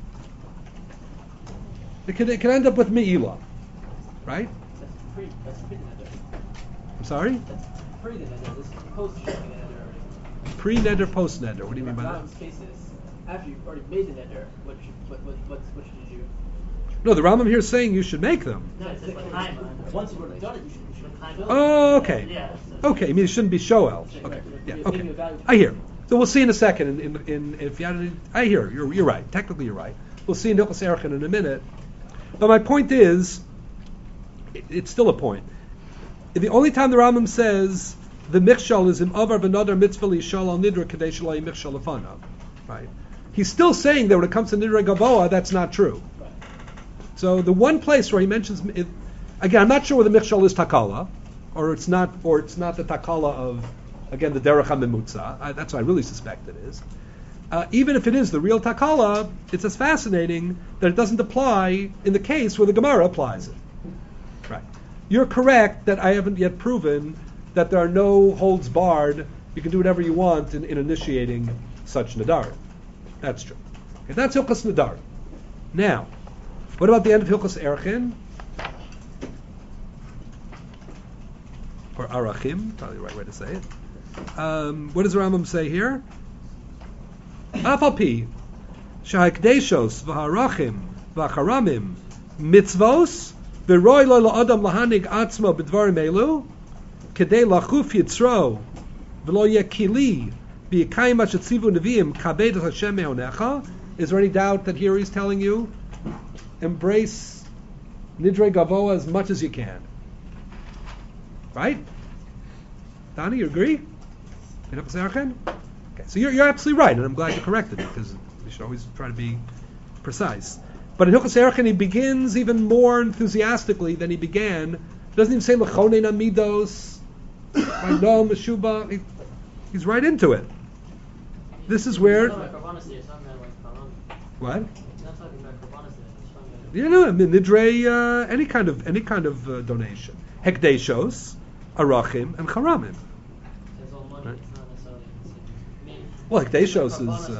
It can end up with Me'ila, right? That's pre the neder. I'm sorry? That's pre the neder. This is post the neder. Pre-neder, post-neder. What do you mean by that? Rambam's case is, after you've already made the neder, what should you do? No, the Rambam here is saying you should make them. No, it says l'kaiman. Once you've already done it, you should l'kaiman. Oh, okay. Yeah. Okay, I mean it shouldn't be shoel. Okay, yeah, okay. I hear. So we'll see in a second. In if you had any, I hear you're right. Technically, you're right. We'll see in Hilchos Erchin in a minute. But my point is, it's still a point. The only time the Rambam says the michshal is in avar v'nadar mitzvah lishal al nidra kadesh lo michshal lefanav, right? He's still saying that when it comes to nidra gavoa, that's not true. So the one place where he mentions it, again, I'm not sure whether michshal is takala, or it's not the takala of, again, the derech hamimutza. That's what I really suspect it is. Even if it is the real takala, it's as fascinating that it doesn't apply in the case where the Gemara applies it. Right. You're correct that I haven't yet proven that there are no holds barred. You can do whatever you want in initiating such nadar. That's true. Okay, that's Hilchos Nadar. Now, what about the end of Hilchos Erchin? Or Arachim, probably the right way to say it. What does the Rambam say here? Afalpi, shahakdeshos v'harachim v'acharamim mitzvos v'roi lo la'adam lahanig atzmo b'dvarim elu kedei lachuf yitzro v'lo yekili b'yikayim ashetzivu neviim kabed Hashem me'onecha. Is there any doubt that here he's telling you embrace nidrei gavoa as much as you can? Right? Donnie, you agree? Okay, so you're absolutely right, and I'm glad you corrected me, because we should always try to be precise. But in Hilchos Erchin, he begins even more enthusiastically than he began. He doesn't even say L'chonein Amidos, no Meshuba. He's right into it. This is where. What? You know, nidrei any kind of donation, hekdeshos, arachim, and charamim. Right? Well, hekdeshos is.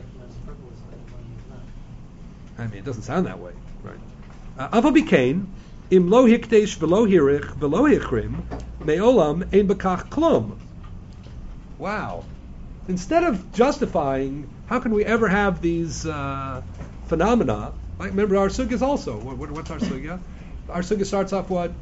I mean, it doesn't sound that way, right? Ava bikain im lo hikdesh velo hirich velo hichrim meolam ein bekach klum. Wow! Instead of justifying, how can we ever have these phenomena? Like, remember, our sugya is also. What's our sugya? Our sugya starts off what?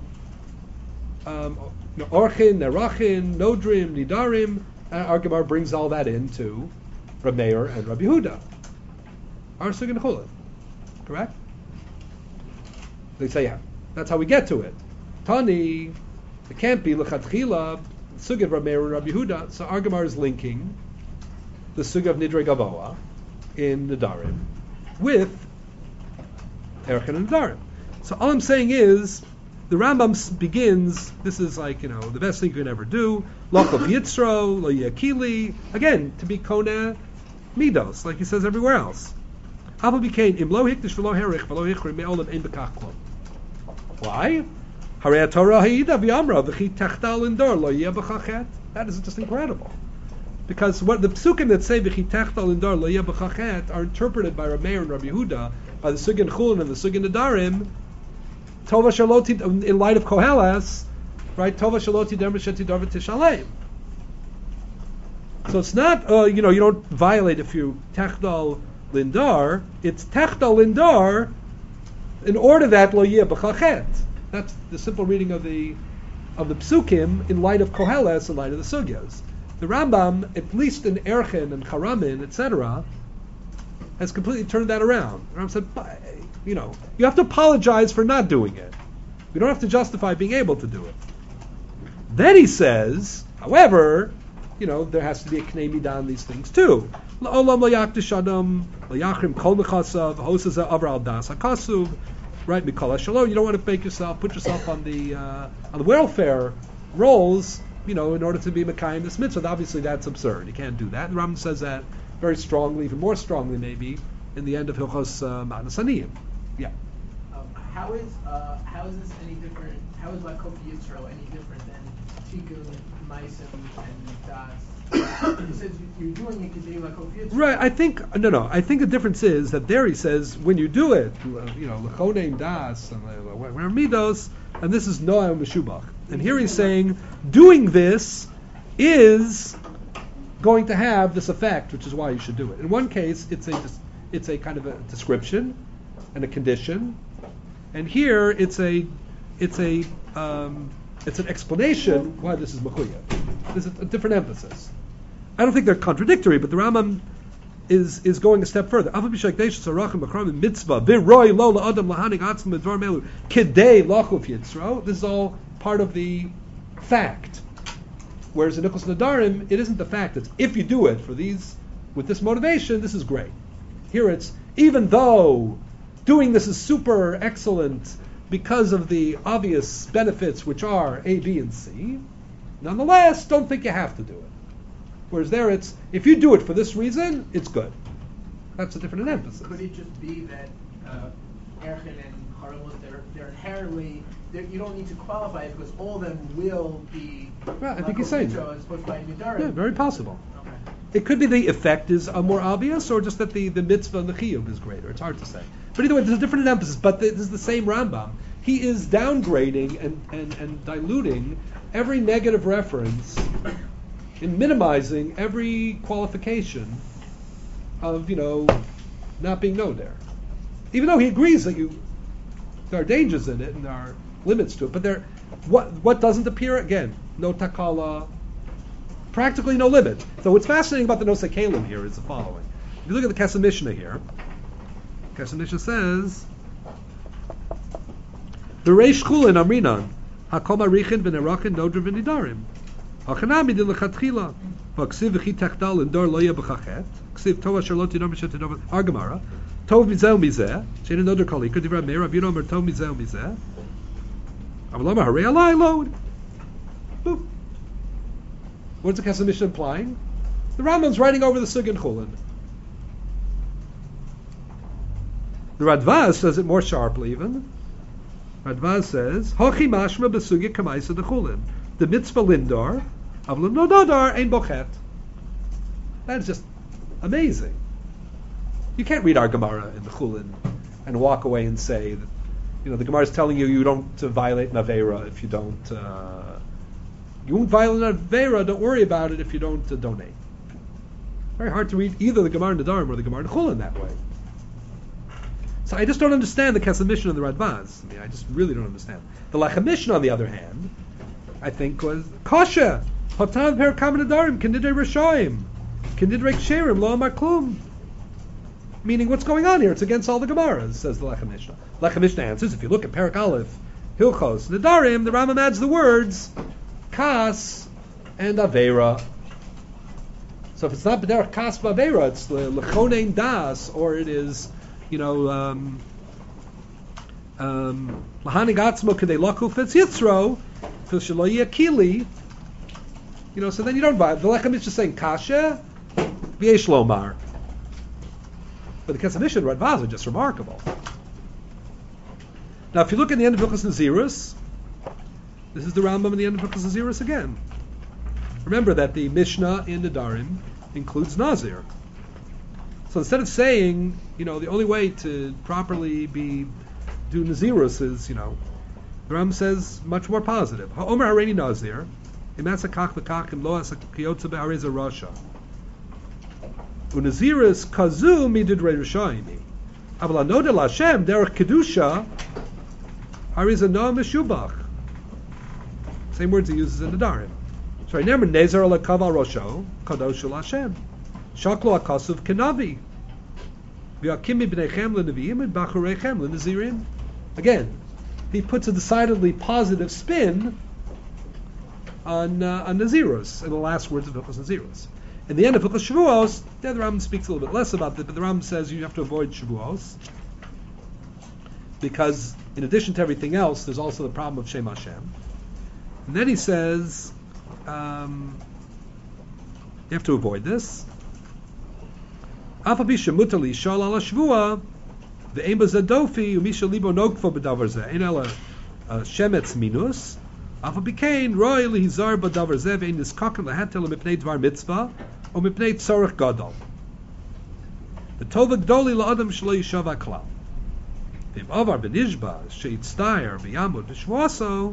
Orchin, Nerachin, Nodrim, Nidarim. Our Gemara brings all that into Rabbi Meir and Rabbi Yehuda. Our sugya and Chulin. Correct? They say, yeah, that's how we get to it. Tani, it can't be L'chatchila, sugya of Rabbi Meir and Rabbi Yehuda. So our Gemara is linking the sugya of Nidrei Gavoa in Nidarim with Erchin and Nidarim. So all I'm saying is, the Rambam begins, this is like, the best thing you can ever do, L'chov Yitzro, Lo Yakili, again, to be Kona Midos, like he says everywhere else. Abba became Im Lo Hikdish V'lo Herich V'lo Hichrim Me'olam Ein Bekach Klum. Why? Harei Torah Ha'ida V'yamra V'chi Techtal Indor Lo Yeh B'chachet. That is just incredible. Because what the psukim that say V'chi Techtal Indor Lo Yeh B'chachet are interpreted by Rabbi Meir and Rabbi Yehuda, by the Sugya and Chulin and the Sugya and Nidarim, Tova Shaloti, in light of Koheles, right? Tova Shaloti Dermasheti Darva Tishalem. So it's not, you don't violate if you Techdal Lindar. It's Techdal Lindar in order that Lo Yeh B'chachet. That's the simple reading of the Psukim in light of Koheles, in light of the Sugyas. The Rambam, at least in Erchin and Charamin, etc., has completely turned that around. The Rambam said, you have to apologize for not doing it. You don't have to justify being able to do it. Then he says, however, there has to be a Knei Midah on these things too. La'olam la'yakdish adam, la'yachrim kol mechasav, hosaza avra al das hakasuv, right? Mikol shalom. You don't want to put yourself on the welfare rolls, in order to be Mekayim this mitzvah. Obviously, that's absurd. You can't do that. And Rambam says that very strongly, even more strongly maybe, in the end of Hilchos Matnas Aniyim. Yeah. How is this any different? How is Lakov Yisrael any different than Tikkun, Maisim, and Das? He says you're doing it because you're Lakov Yisrael. Right. I think the difference is that there he says when you do it, L'chonein Das and Midos, and this is Noam Meshubach. And here he's saying doing this is going to have this effect, which is why you should do it. In one case, it's a kind of a description and a condition, and here it's an explanation why this is mechuyev. There's a different emphasis. I don't think they're contradictory, but the Rambam is going a step further. This is all part of the fact. Whereas in Hilchos Nadarim, it isn't the fact. It's if you do it with this motivation, this is great. Here it's even though doing this is super excellent because of the obvious benefits, which are A, B, and C, nonetheless, don't think you have to do it. Whereas there it's, if you do it for this reason, it's good. That's a different emphasis. Could it just be that Erchin and Charamot, they're inherently, you don't need to qualify it because all of them will be. Right, I think he's saying that. As opposed to by Nidarim. Yeah, very possible. Okay. It could be the effect is more obvious, or just that the mitzvah and the chiyuv is greater. It's hard to say. But either way, there's a different emphasis. But this is the same Rambam. He is downgrading and diluting every negative reference and minimizing every qualification of not being known there. Even though he agrees that there are dangers in it and there are limits to it, but what doesn't appear, again, no takala, practically no limit. So what's fascinating about the Nosei Kalim here is the following. If you look at the Kesef Mishnah here, Kesef Mishnah says, the Reish Chulin Amrinan, Hakol Marichin v'Nerachin Nodrim v'Nidarim, Hachanami de Lechatchila, V'Ksiv v'Chi Techdal Indor Lo Yeh B'Chachet, Ksiv Tova Shalot Yidom B'Shet Yidom Argamara, Tov mizeh mizeh. Shein another kali. Could Rav Meir, Rav Yonah Omer Tov mizeh mizeh. Avalama harei alai load. What's the Kesef Mishnah implying? The Rambam's writing over the Sugya in Chulin. The Radvaz says it more sharply even. Radvaz says, Hochi mashma b'sugya kamaisa d'chulin. The mitzvah lindar, avlim no dodar ein bochet. That's just amazing. You can't read our Gemara in the Chulin and walk away and say that, the Gemara is telling you don't violate an Aveira if you don't, you won't violate an Aveira, don't worry about it if you don't donate. Very hard to read either the Gemara in the Darim or the Gemara in the Chulin that way. So I just don't understand the Kesef Mishnah and the Radvaz. I just really don't understand. The Lechem Mishnah, on the other hand, I think was Kasha. Hotan per kamen adarim kenidrei rishoyim kenidrei ksherim lo amar klum. Meaning, what's going on here? It's against all the Gemaras, says the Lechem Mishnah. Lechem Mishnah answers, if you look at Perak Aleph, Hilchos, Nadarim, the Rambam adds the words Kas and Aveira. So if it's not B'derech Kas V'Aveira, it's Lechonein Das, or it is Lahanig Atzmo Kedei Laku Fetz Yitzro, Fil Shelo Kili. So then you don't buy it. The Lechem is just saying Kasha, V'yesh Lomar. But the Kesef Mishnah and Radvaz are just remarkable. Now, if you look at the end of Hilchos Nazirus, this is the Rambam in the end of Hilchos Nazirus again. Remember that the Mishnah in Nedarim includes Nazir. So instead of saying, the only way to properly do Nazirus is, the Rambam says much more positive. Ha'omer hareini Nazir, imatza kach v'kach im lo asa kiyotza be'areza rasha. Unazirus kazu mididrei rishayimi. Aval anoda l'Hashem derech kedusha hariza no meshubach. Same words he uses in the Darim. So remember, nezer ala kaval rosho kadosh l'Hashem. Shaklo akasuv kenavi. V'akim ibnechem l'neviim and bachurechem l'nazirim. Again, he puts a decidedly positive spin on Nazirus in the last words of Hilchos Nazirus. In the end of Hilchos Shavuos, the Rambam speaks a little bit less about it, but the Rambam says you have to avoid Shavuos because, in addition to everything else, there's also the problem of Shem Hashem. And then he says you have to avoid this. Afapi shemutali shal ala Shavua ve'em bazadofi umisha libo nogfo b'davar zeh ein ela shemetz minus. Afapi kain roi lihizar b'davar zeh ve'en niskaken lahatel mipnei dvar mitzvah or mipnei tzorach gadol. The tova gdoli la'adam shlo yishava klal. V'im avar b'nishba she'itztayer v'yamud v'shvaso.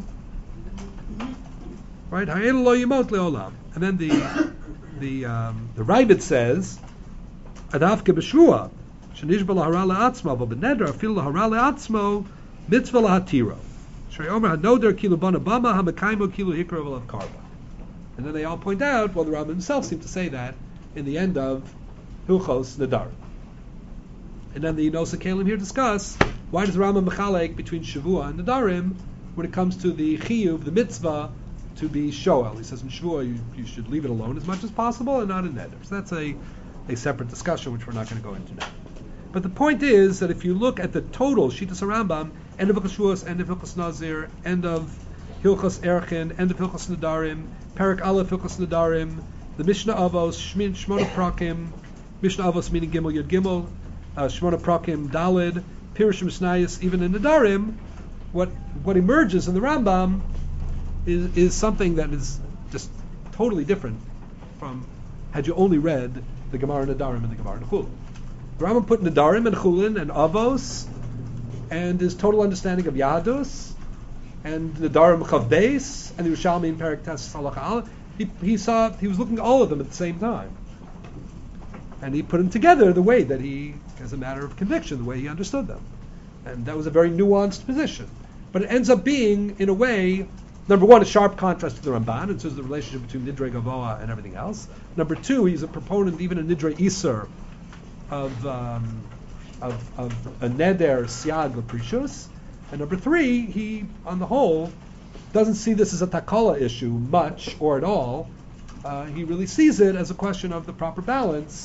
Right, ha'el lo yimot le'olam. And then the Rabbit says, Adavke b'shvua shenishba lahara le'atzmo v'b'neder afil lahara le'atzmo mitzvah lahatiro. Shrei omer hanoder kilu bana bama hamekaimu kilu hikra v'lav karba. And then they all point out, well, the Rambam himself seemed to say that in the end of Hilchos Nedarim. And then the Nosa Kalim here discuss why does the Rambam mechalek between Shavua and Nedarim when it comes to the chiyuv, the mitzvah, to be shoel. He says in Shavua you should leave it alone as much as possible and not in neder. So that's a separate discussion which we're not going to go into now. But the point is that if you look at the total Shittas Rambam, end of Hilchos Shavuos, end of Hilchos Nazir, end of Hilchos Erchin, end of Hilchos Nedarim, Perak Aleph Hilchos Nedarim, the Mishnah Avos, Shmona Prakim, Mishnah Avos meaning Gimel Yud Gimel, Shmona Prakim Dalid, Pirush Mishnayos, even in Nedarim, what emerges in the Rambam is something that is just totally different from had you only read the Gemara Nedarim and the Gemara Nechulin. The Rambam put Nedarim and Chulin and Avos and his total understanding of Yadus and Nedarim Chav Beis and the Yerushalmi in Perek Tes Halacha Aleph. He was looking at all of them at the same time, and he put them together the way that he, as a matter of conviction, the way he understood them, and that was a very nuanced position. But it ends up being, in a way, number one, a sharp contrast to the Ramban, and so is the relationship between Nidrei Gavoa and everything else. Number two, he's a proponent, even in Nidrei Iser, of a Neder Siag L'Prishus. And number three, he, on the whole, doesn't see this as a Takala issue much or at all. He really sees it as a question of the proper balance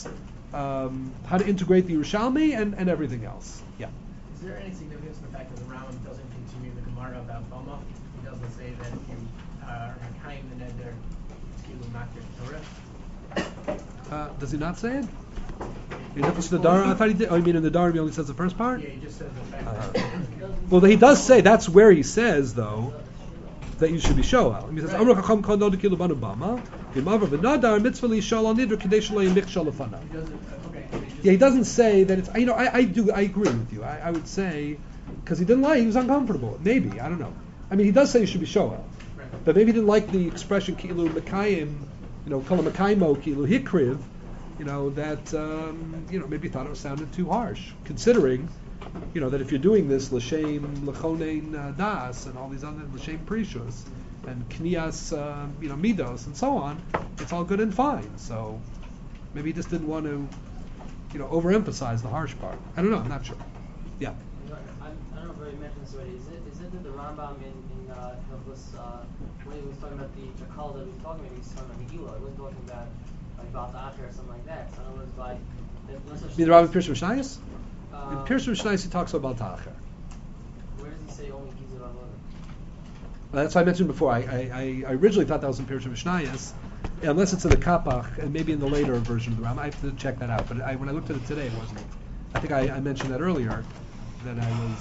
how to integrate the Yerushalmi and everything else. Yeah. Is there any significance in the fact that the Rambam doesn't continue the Gemara about Bama? He doesn't say that if you are Makayim the Neder, it's Kilu Makir Torah? Does he not say it? In the Darim, I thought he did. Oh, you mean in the Darim he only says the first part? Yeah, he just says the fact that. Well, he does say, that's where he says, though, that you should be shoel. He says, Amru Chacham Kol Noda Kilu Banu Bama, V'Mavar V'Nadar Mitzvah Li Shal Al Nidr K'dei Shelo Yimich Shal Lefanav. Yeah, he doesn't say that it's. I agree with you. I would say because he didn't like. He was uncomfortable. Maybe I don't know. I mean, he does say you should be shoel, but maybe he didn't like the expression kilu mekayim. Kol mekayimo kilu hikriv. That maybe he thought it sounded too harsh, considering that if you're doing this l'shem lechonein das and all these other l'shem prishus and knias midos and so on, it's all good and fine. So maybe he just didn't want to. Overemphasize the harsh part. I don't know. I'm not sure. Yeah. I don't know if I mentioned this already. Is it that the Rambam in Hilchos, when he was talking about the call that he was talking about, he was talking about Megillah. He wasn't talking about like Baal Ta'acher or something like that. So in other words, by you mean the Rambam in Pirush Mishnayos? In Pirush Mishnayos he talks about Baal Ta'acher. Where does he say only Gizav Avodah? That's what I mentioned before. I originally thought that was in Pirush Mishnayos. Unless it's in the Kapach, and maybe in the later version of the Rambam. I have to check that out. But when I looked at it today, it wasn't. I think I mentioned that earlier, that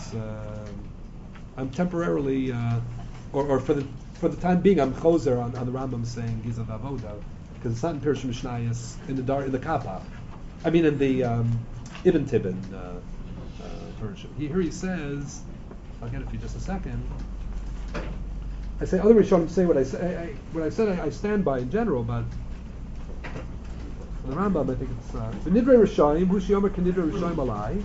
I'm temporarily, or for the time being, I'm choser on the Rambam saying Gizav Avoda, because it's not in Pirush Mishnayos in the Kapach. I mean in the Ibn Tibbon version. Here he says, I'll get it for you just a second. I say other Rishonim say what I say. What I said I stand by in general, but for the Rambam I think it's V'nidrei Rishonim Hu Sheyomer K'nidrei Rishonim Alai.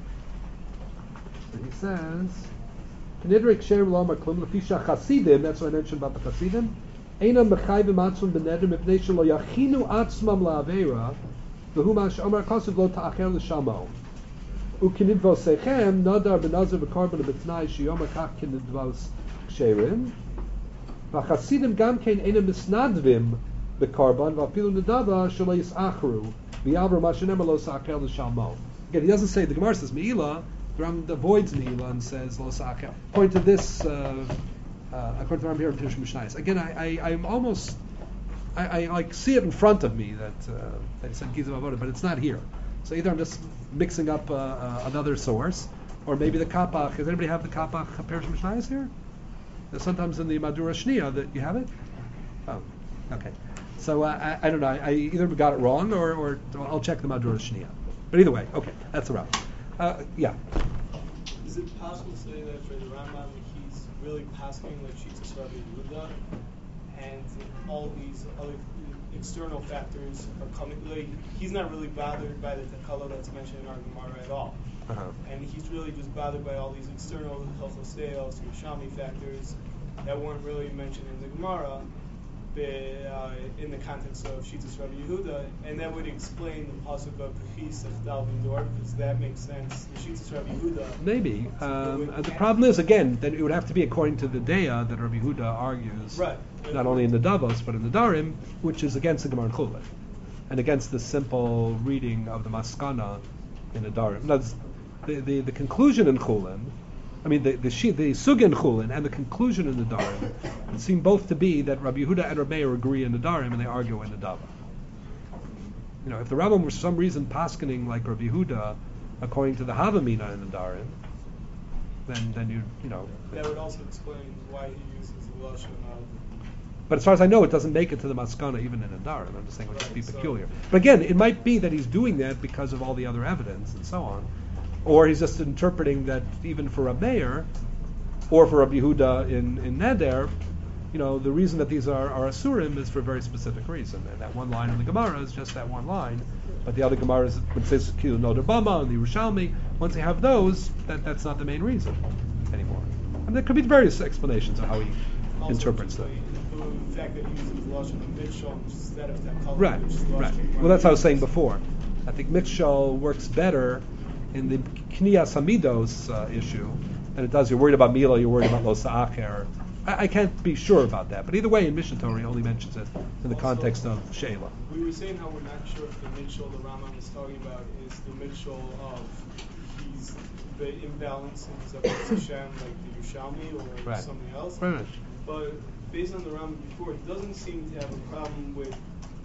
He says K'nidrei Ksherim Lo Amar Klum L'Fisha Chasidim. That's what I mentioned about the Chasidim. Einam Mechayvim Atzmam B'neder Mipnei Shelo Yachinu Atzmam La'Aveira V'hu Mash Amar Kosev Lo Ta'acher L'Shamo U'K'nidvos Sechem Nadar B'Nazir V'Karban B'Tnai Sheyomer Kach K'nidvos Ksherim. V'chasidim gam kein einem misnadvim b'karban v'afilu nedava shelo yisachru v'yavru mashenemar lo sa'acher l'shalmo. Again, he doesn't say, the Gemara says me'ilah, the Rambam avoids me'ilah and says lo sa'acher. According to this, according to the Rambam here in Pirush Mishnayos. Again, I'm almost, I like see it in front of me that he said Gizav Avodah, but it's not here. So either I'm just mixing up another source, or maybe the Kapach. Does anybody have the Kapach Pirush Mishnayos here? Sometimes in the Madura Shniya that you have it. Oh, okay. So I don't know. I either got it wrong or I'll check the Madura Shniya. But either way, okay, that's the route. Yeah. Is it possible to say that for the Rambam he's really passing like Shitas Rabbi Yehuda, and all these other external factors are coming? Like he's not really bothered by the takala that's mentioned in our Gemara at all. And he's really just bothered by all these external Hilchos Deos, Yerushalmi factors that weren't really mentioned in the Gemara, in the context of Shitas Rabbi Yehuda, and that would explain the pasuk of Pechis Echdal B'Dor, because that makes sense. The Shitas Rabbi Yehuda. Maybe. The problem is, again, that it would have to be according to the Deya that Rabbi Yehuda argues, right. Not only in the Davos but in the Darim, which is against the Gemara in Chulin, and against the simple reading of the Maskana in the Darim. Now, the conclusion in Chulin, I mean the Sug in Chulin and the conclusion in the Darim seem both to be that Rabbi Yehuda and Rabbi Meir agree in the Darim and they argue in the Dava. If the Rambam was for some reason paskening like Rabbi Yehuda according to the Havamina in the Darim, then you know. That would also explain why he uses the Lashon of. But as far as I know, it doesn't make it to the Maskana even in the Darim. I'm just saying it would just be peculiar. But again, it might be that he's doing that because of all the other evidence and so on. Or he's just interpreting that even for Rabbi Meir, or for Rabbi Yehuda in Neder, the reason that these are Asurim is for a very specific reason. And that one line in the Gemara is just that one line. But the other Gemaras, when it says Kilu Noder Bama and the Yerushalmi, once you have those, that's not the main reason anymore. And there could be various explanations of how he interprets them. The fact that he uses Lashon of Mitchell instead of that color. Right. Well, that's what I was saying before. I think Mitchell works better in the Kniyas Hamidos issue than it does. You're worried about Mila, you're worried about Lo Sa'acher, I can't be sure about that. But either way, in Mishnah Torah, he only mentions it in the context of Sheila. We were saying how we're not sure if the Mitchell the Rambam is talking about is the Mitchell of the imbalance in Zavat Hashem, like the Yerushalmi or Right. something else. Right. But based on the Rambam before, it doesn't seem to have a problem with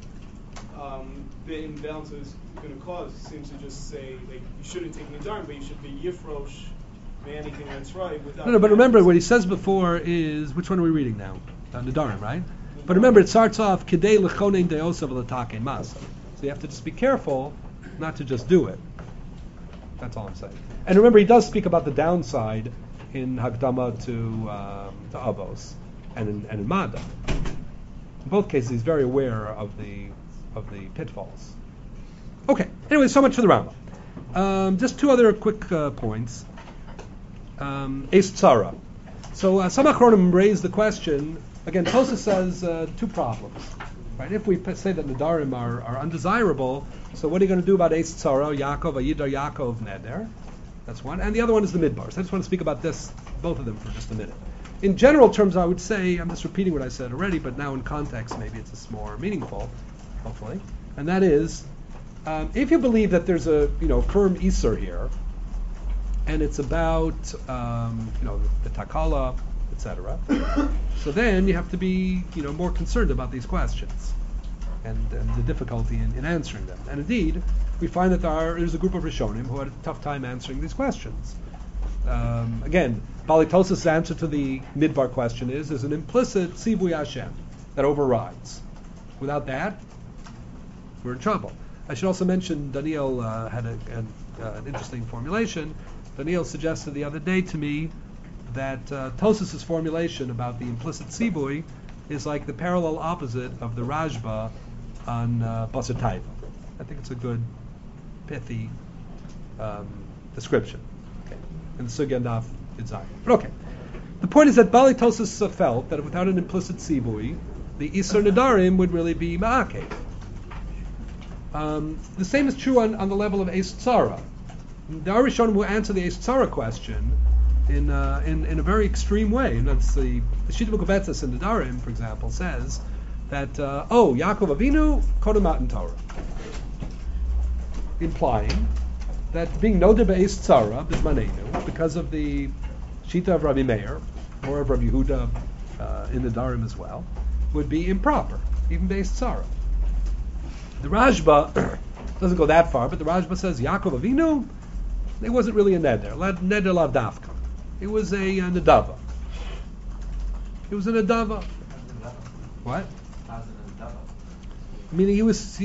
the imbalance it's going to cause. It seems to just say like you shouldn't take Nadarim, but you should be Yifrosh, anything that's right. Without No, but remember what he says before is, which one are we reading now? Nadarim, right? But remember, it starts off Kidei lechonein deosav l'takein mas. So you have to just be careful not to just do it. That's all I'm saying. And remember, he does speak about the downside in Hakdama to Avos and in Mada. In both cases, he's very aware of the pitfalls. Okay. Anyway, so much for the Rambam. Just two other quick points. Eis Tzara. So some Achronim raise the question. Again, Tosafos says two problems. Right? If we say that Nadarim are undesirable, so what are you going to do about Eis Tzara, Yaakov, Ayidar Yaakov, Neder? That's one. And the other one is the Midbar. So I just want to speak about both of them for just a minute. In general terms, I would say, I'm just repeating what I said already, but now in context, maybe it's just more meaningful, hopefully. And that is, if you believe that there's a firm Isser here, and it's about the Takala, etc., so then you have to be more concerned about these questions and the difficulty in answering them. And indeed, we find that there's a group of Rishonim who had a tough time answering these questions. Again, Bali Tosafos' answer to the Midbar question is there's an implicit Tzivui Hashem that overrides. Without that, we're in trouble. I should also mention Daniel had an interesting formulation. Daniel suggested the other day to me that Tosafos' formulation about the implicit Tzivui is like the parallel opposite of the Rajba on Basar Taiva. I think it's a good, pithy description. Okay. And the Sugya Naf Yitzayin. But okay. The point is that Bali Tosafos felt that without an implicit Tzivui, the Isser Nadarim would really be Ma'akev. The same is true on the level of Eis Tzara. The Arishonim who answer the Eis Tzara question in a very extreme way. And that's the Shita B'Kovetzes in the Nadarim, for example, says that Yaakov Avinu Kodem Matan Torah, implying that being Noder Be'Eis Tzara B'Zmanenu, because of the Shita of Rabbi Meir or of Rabbi Yehuda in the Nadarim as well, would be improper, even Be'Eis Tzara. The Rajba doesn't go that far, but the Rajba says Yaakov Avinu, it wasn't really a neder lav dafka. It was a nedava. It was a nedava. What? I mean, he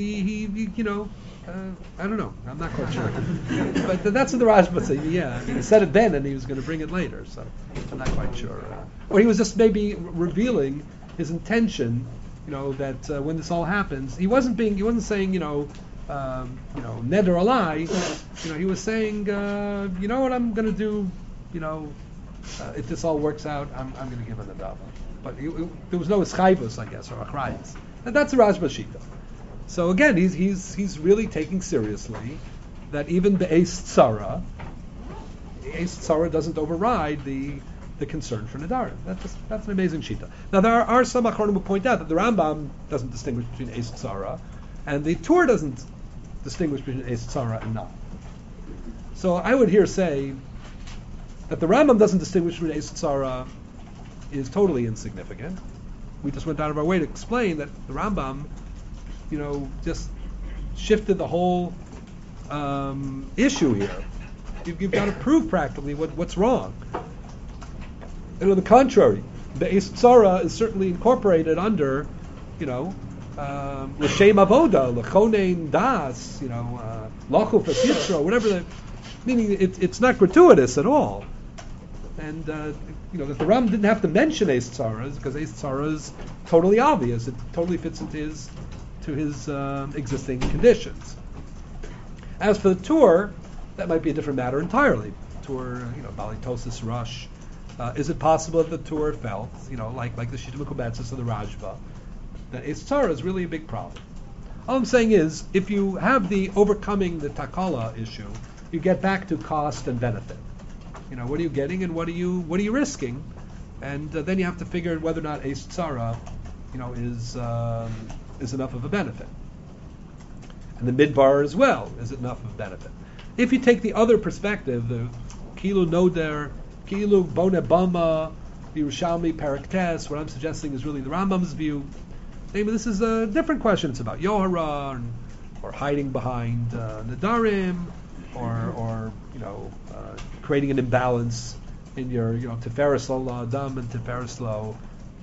I don't know. I'm not quite sure. But that's what the Rajba said. Yeah, I mean, he said it then, and he was going to bring it later. So I'm not quite sure. Or he was just maybe revealing his intention. That when this all happens, he wasn't saying, neder alai. He was saying, you know what I'm going to do. If this all works out, I'm going to give a nedava. But there was no eschayvus, I guess, or achrayus. And that's the Rajba Shita. So again, he's really taking seriously that even the Eis Tzara doesn't override the concern for Nadarim. That's an amazing shita. Now there are some Achronim who point out that the Rambam doesn't distinguish between Eis Tzara, and the Tur doesn't distinguish between Eis Tzara and not. So I would here say that the Rambam doesn't distinguish between Eis Tzara is totally insignificant. We just went out of our way to explain that the Rambam, just shifted the whole issue here. You've got to prove practically what's wrong. And on the contrary, the Eis Tzara is certainly incorporated under, L'Shem Avoda, L'Chonein Das, Lachuf Yisro, whatever meaning it's not gratuitous at all. And, that the Ram didn't have to mention Eis Tzara because Eis Tzara is totally obvious. It totally fits into his existing conditions. As for the Tur, that might be a different matter entirely. Tur, Bali Tosafos Rush. Is it possible that the Tur felt, like the Shita B'Kovetzes or the Rajba, that Eis Tzara is really a big problem? All I'm saying is, if you have the overcoming the Takala issue, you get back to cost and benefit. What are you getting and what are you risking and then you have to figure whether or not Eis Tzara, is enough of a benefit. And the midbar as well is enough of a benefit. If you take the other perspective, the Kilu Noder, Kilu Bone Bama, Yerushalmi Perek Tes, what I'm suggesting is really the Rambam's view. Maybe this is a different question. It's about Yohara, or hiding behind Nadarim, or creating an imbalance in your Tiferes Lo Adam and Tiferes Lo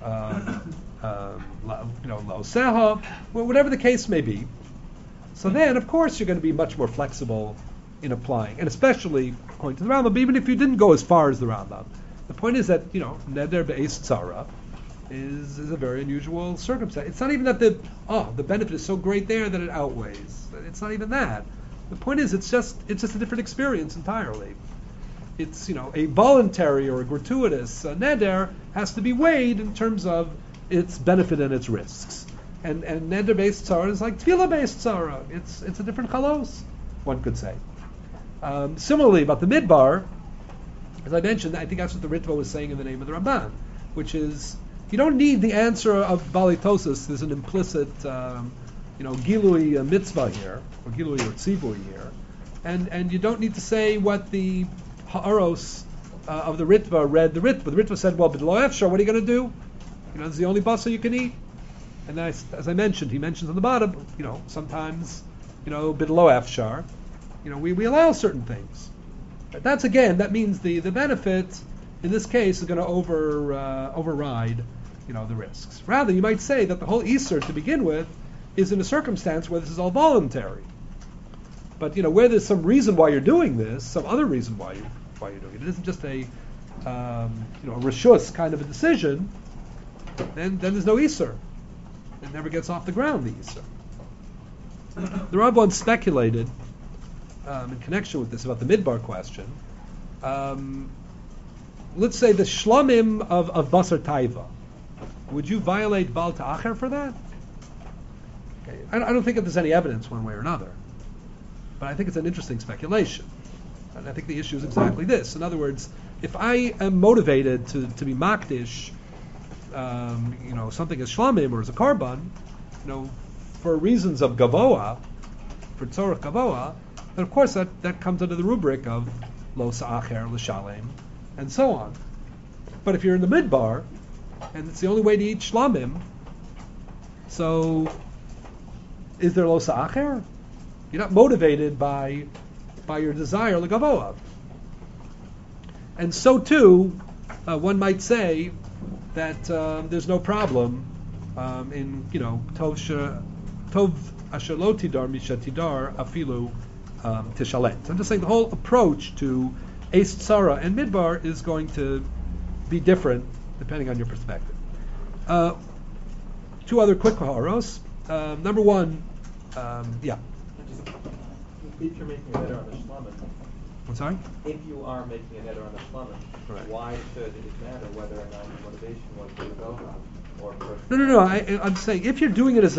Lo Seha, whatever the case may be. So then, of course, you're going to be much more flexible in applying, and especially according to the Rambam. But even if you didn't go as far as the Rambam, the point is that Neder Be'ez Tzara is a very unusual circumstance. It's not even that the benefit is so great there that it outweighs. It's not even that. The point is, it's just a different experience entirely. It's a voluntary or a gratuitous neder has to be weighed in terms of its benefit and its risks. And neder based tzara is like tefillah based tzara. It's a different chalos, one could say. Similarly, about the midbar, as I mentioned, I think that's what the Ritva was saying in the name of the Ramban, which is you don't need the answer of Balitosis. There's an implicit gilui mitzvah here, or gilui or tzivui here, and you don't need to say what the ha'aros of the Ritva read the Ritva. The Ritva said, well, b'lo efshar, what are you going to do? It's the only basa you can eat. And then as I mentioned, he mentions on the bottom, sometimes, b'lo efshar, we allow certain things. But that means the benefit in this case is going to override, the risks. Rather, you might say that the whole Easter to begin with is in a circumstance where this is all voluntary. But where there's some reason why you're doing this, some other reason why you're doing it, it isn't just a reshus kind of a decision. Then there's no Easter. It never gets off the ground, the Easter. The Rabban speculated in connection with this about the midbar question. Let's say the shlamim of Basar Taiva. Would you violate Bal Ta'acher for that? Okay. I don't think that there's any evidence one way or another. But I think it's an interesting speculation. And I think the issue is exactly this. In other words, if I am motivated to be makdish, something as shlamim or as a karban, for reasons of gavoa, for tzorach gavoa, then of course that comes under the rubric of lo sa'acher, l'shalem, and so on. But if you're in the midbar, and it's the only way to eat shlamim, so is there lo sa'acher? You're not motivated by your desire l'gavoa. And so too, one might say that there's no problem in tov asher lo tidar mishatidar afilu tishalet. So I'm just saying the whole approach to Eis Tzara and midbar is going to be different depending on your perspective. Two other quick haros. Number one, If you're making a header on the shlamim, I'm sorry? if you are making a header on the shlamim, Right. why should it matter whether or not the motivation was for the Gohan or for... No. I'm saying if you're doing it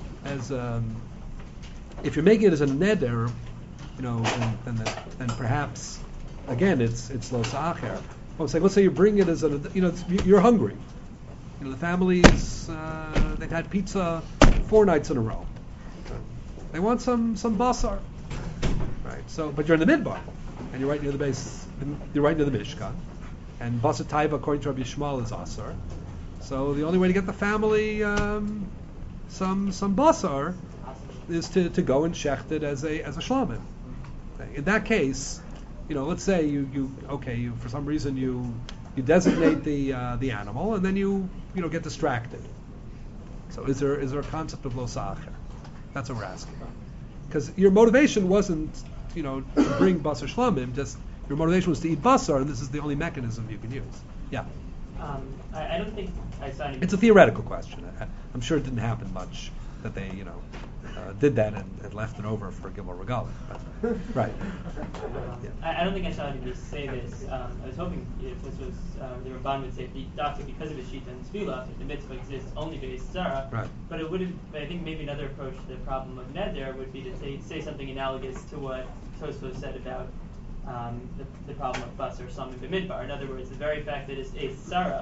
if you're making it as a neder, then perhaps again it's lo sa'acher. I'm saying let's say you bring it as you're hungry. The families they've had pizza 4 nights in a row. They want some basar, right? So, but you're in the midbar, and you're right near the base. You're right near the Mishkan, and basar taiva according to Rabbi Yishmael is asar. So the only way to get the family some basar is to go and shecht it as a shlamim. In that case, let's say you for some reason you designate the animal and then you get distracted. So is there a concept of lo sa'acher? That's what we're asking. Because your motivation wasn't to bring basar shlamim. Just your motivation was to eat basar, and this is the only mechanism you can use. Yeah. I don't think I saw any. It's a theoretical question. I'm sure it didn't happen much that they did that and left it over for Gilmore Regalim. Right. Yeah. I don't think I saw anybody say this. I was hoping if this was the Ramban would say because of the Shita and Tefillah, if the mitzvah exists only based Tzara. Right. But it wouldn't. I think maybe another approach to the problem of neder would be to say something analogous to what Tosfos said about the problem of bus or some in the midbar. In other words, the very fact that it's Tzara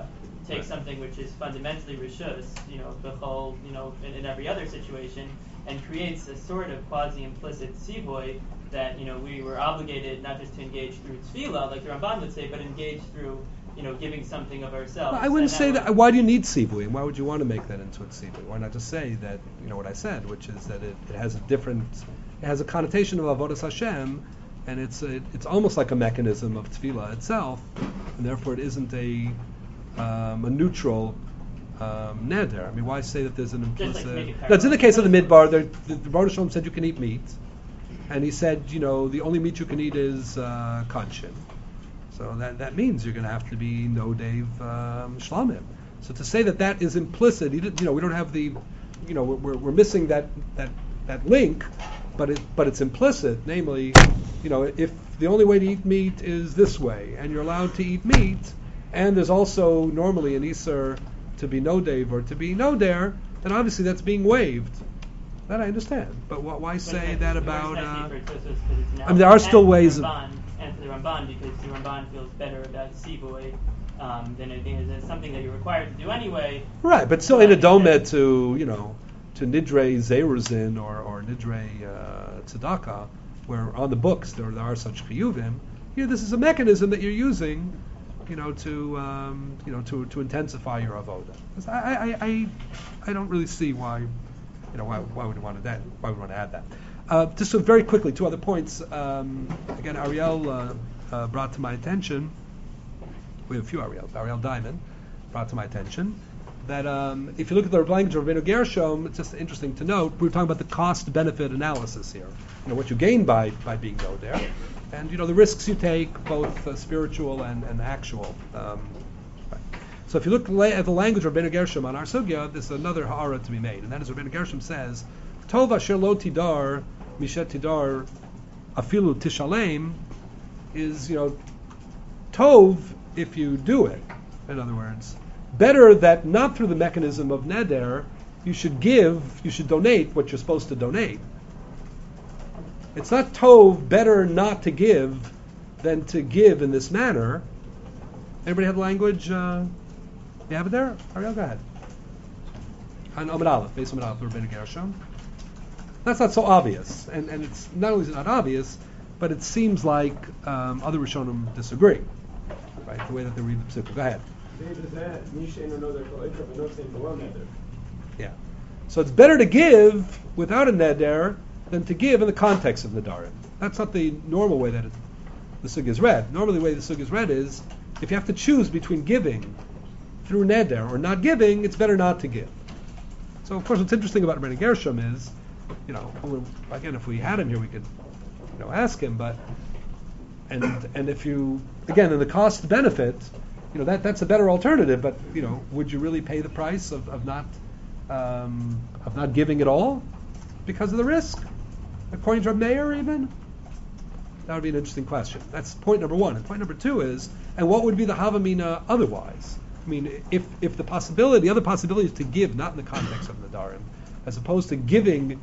takes something which is fundamentally rishus, b'chol, in every other situation, and creates a sort of quasi-implicit tzivoy that, we were obligated not just to engage through tefillah, like the Ramban would say, but engage through, giving something of ourselves. Well, I wouldn't say that. Why do you need tzivui, and why would you want to make that into a tzivui? Why not just say that, what I said, which is that it has a connotation of avodas Hashem, and it's almost like a mechanism of tefillah itself, and therefore it isn't a neutral neder. I mean, why say that there's an implicit? That's in the case of the midbar. The Baruch Shalom said you can eat meat, and he said, the only meat you can eat is kanshin. So that means you're going to have to be no Dave shlamim. So to say that is implicit, we don't have the, we're missing that link, but it's implicit. Namely, if the only way to eat meat is this way, and you're allowed to eat meat, and there's also normally an Isser to be no Dave or to be no Dare, then obviously that's being waived. That I understand. But why say that about? There are still ways of. And for the Ramban, because the Ramban feels better about Sivoy than it is something that you're required to do anyway. Right, but still in a domet to Nidre Zeruzin or Nidre Tzedakah, where on the books there are such chiyuvim. This is a mechanism that you're using, to intensify your avoda. I don't really see why would we want to add that. Just so very quickly, two other points. Again, Ariel brought to my attention. We have a few Ariels. Ariel Diamond brought to my attention that if you look at the language of Rabbeinu Gershom, it's just interesting to note. We're talking about the cost-benefit analysis here. What you gain by being no there, and the risks you take, both spiritual and actual. Right. So if you look at the language of Rabbeinu Gershom on our sugya, there's another ha'ara to be made, and that is Rabbeinu Gershom says, Tov asher lo tidar mishet tidar afilu tishalem is tov if you do it. In other words, better that not through the mechanism of neder you should donate what you're supposed to donate. It's not tov better not to give than to give in this manner. Anybody have language? You have it there? Ariel, go ahead. On Amud Aleph, based on Amud Aleph, Rabbeinu Gershom. That's not so obvious, and it's not only is it not obvious, but it seems like other Rishonim disagree, right? The way that they read the Psukkah. Go ahead. Yeah. So it's better to give without a neder than to give in the context of nedarim. That's not the normal way that the Sugya is read. Normally the way the Sugya is read is, if you have to choose between giving through neder or not giving, it's better not to give. So of course what's interesting about Rabbeinu Gershom is, again, if we had him here, we could, ask him. But and if you, again, in the cost benefit, that's a better alternative. But would you really pay the price of not giving at all because of the risk, according to Reb Meir even? That would be an interesting question. That's point number one. And point number two is, and what would be the havamina otherwise? I mean, if the other possibility is to give, not in the context of Nadarim, as opposed to giving,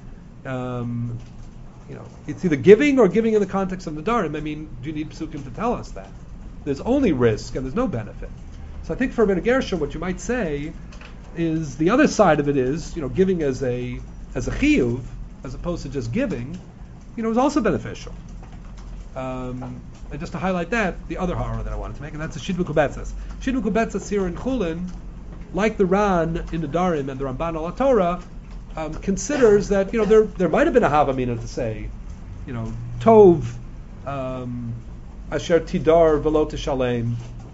it's either giving or giving in the context of Nadarim. I mean, do you need Psukim to tell us that? There's only risk and there's no benefit. So I think for Rabbeinu Gershom, what you might say is the other side of it is, giving as a chiyuv, as opposed to just giving, is also beneficial. And just to highlight that, the other ha'ara that I wanted to make, and that's the Shidduch Ubetzes. Shidduch Ubetzes here in Chulin, like the Ran in the Darim and the Ramban al Torah, considers that there might have been a havamina to say, tov asher tidar velo tishalem,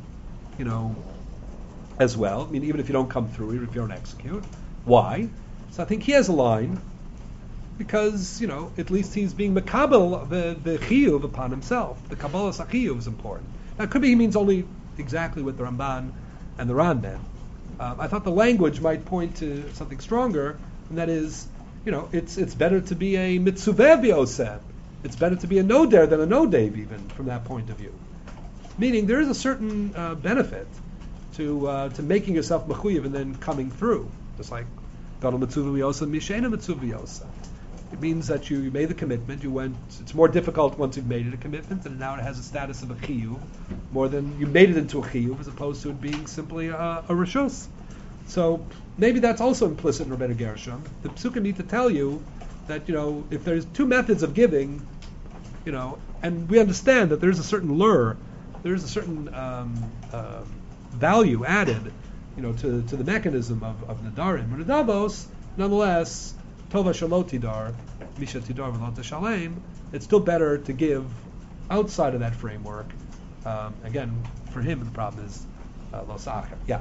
as well. I mean, even if you don't come through, if you don't execute. Why? So I think he has a line because at least he's being makabel the chiyuv upon himself. The kabbalah chiyuv is important. Now, it could be he means only exactly what the Ramban and the Ran meant. I thought the language might point to something stronger, and that is, it's better to be a mitzuveh b'oseh. It's better to be a noder than a nodev, even from that point of view. Meaning, there is a certain benefit to making yourself mechuyev and then coming through, just like gadol mitzuveh b'oseh, mishena mitzuveh b'oseh. It means that you made the commitment. It's more difficult once you've made it a commitment, and now it has a status of a chiyuv, more than you made it into a chiyuv as opposed to it being simply a rishus. So maybe that's also implicit in Rabbeinu Gershom. The psukim need to tell you that, if there's two methods of giving, and we understand that there's a certain lure, there's a certain value added, to the mechanism of nadarim or nadavos. Nonetheless, tova shalotidar, misha tidar v'lo tashalem. It's still better to give outside of that framework. Again, for him, the problem is lo sacher. Yeah.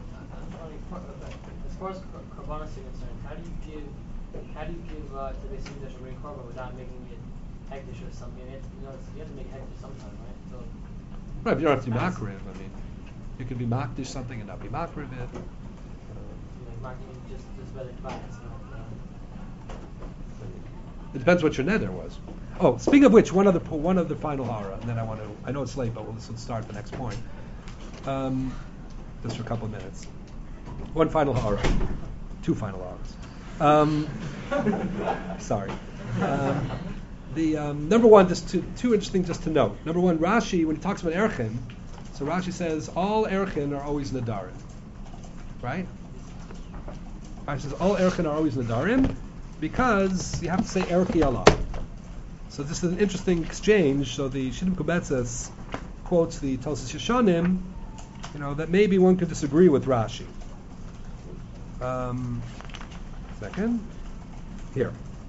As far as korbanos are concerned, how do you give to the Beis Hamikdash a ring korban without making it hektish or something? You have to make hektish sometime, right? So, right, but you don't have to be makriv. I mean, you can be makdish something and not be makriv it. Marking just whether it's not. It depends what your nether was. Oh, speaking of which, one other final hara, and then I know it's late, but we'll start the next point. Just for a couple of minutes. One final hara. Two final haras. Sorry. The number one, just two interesting just to note. Number one, Rashi, when he talks about erchin, so Rashi says all erchin are always nadarim. Right? Rashi says all erchin are always nadarim because you have to say erchi Allah. So this is an interesting exchange. So the Shidduch Kubetzes quotes the Tosas Yeshanim, that maybe one could disagree with Rashi. Second. Here.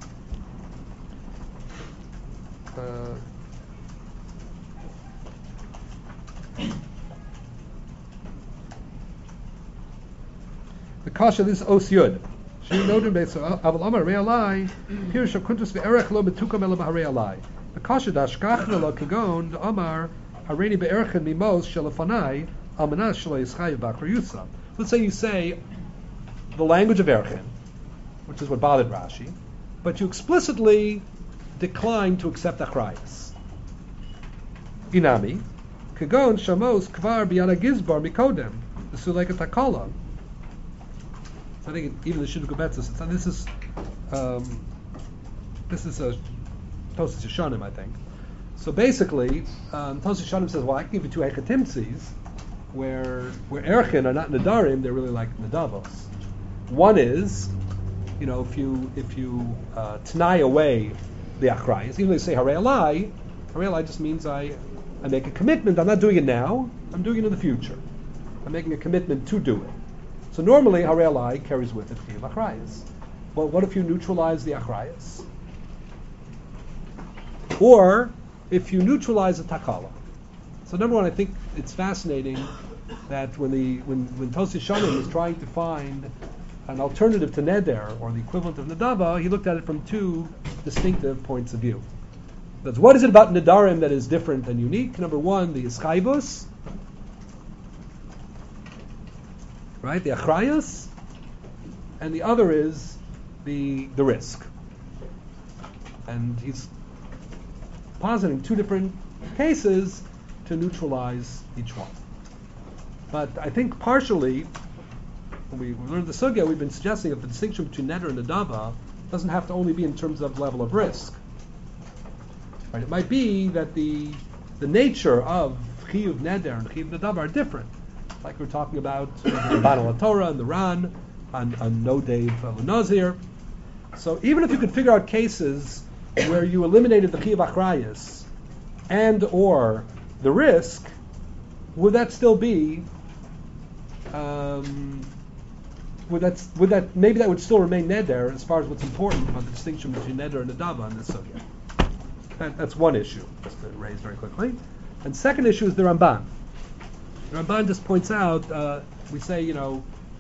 The kasha this os yud. She noted beso aval amar realai. Here shakuntus ve'erech lo betukam ela b'harei alai. The kasha dashkach lo kagon the amar hareni be'erechen mimos shelafanai almanas shelo yischayev b'akar yusa. Let's say you say the language of erchin, which is what bothered Rashi, but you explicitly decline to accept achrayas. Inami, kagon shamos kvar biyana gizbar mikodem, the suleka takala. So I think even the Shidduch Kubetzes, this is a Tosas Yeshanim, I think. So basically, Tosas Yeshanim says, well, I can give you two hechatimtzis where erchin are not nadarim, they're really like nadavos. One is, if you t'nai away the achrayas, even though you say harei alai just means I make a commitment. I'm not doing it now. I'm doing it in the future. I'm making a commitment to do it. So normally harei alai carries with it chiyuv achrayas. Well, what if you neutralize the achrayas? Or if you neutralize the takala? So number one, I think it's fascinating that when Tosas Yeshanim is trying to find an alternative to neder, or the equivalent of nadava, he looked at it from two distinctive points of view. That's what is it about nedarim that is different and unique? Number one, the ischayvus, right, the achrayas, and the other is the risk. And he's positing two different cases to neutralize each one. But I think partially, when we learned the sugya, we've been suggesting that the distinction between neder and nadava doesn't have to only be in terms of level of risk. Right? It might be that the nature of chiyuv neder and chiyuv nadava are different. Like we're talking about in Ban Torah and the Ran, on No Dave Nazir. So even if you could figure out cases where you eliminated the chiyuv achrayas and or the risk, would that still be? Would that maybe that would still remain neder as far as what's important about the distinction between neder and nadava in this subject? That's one issue just to raise very quickly. And second issue is the Ramban. The Ramban just points out, we say, your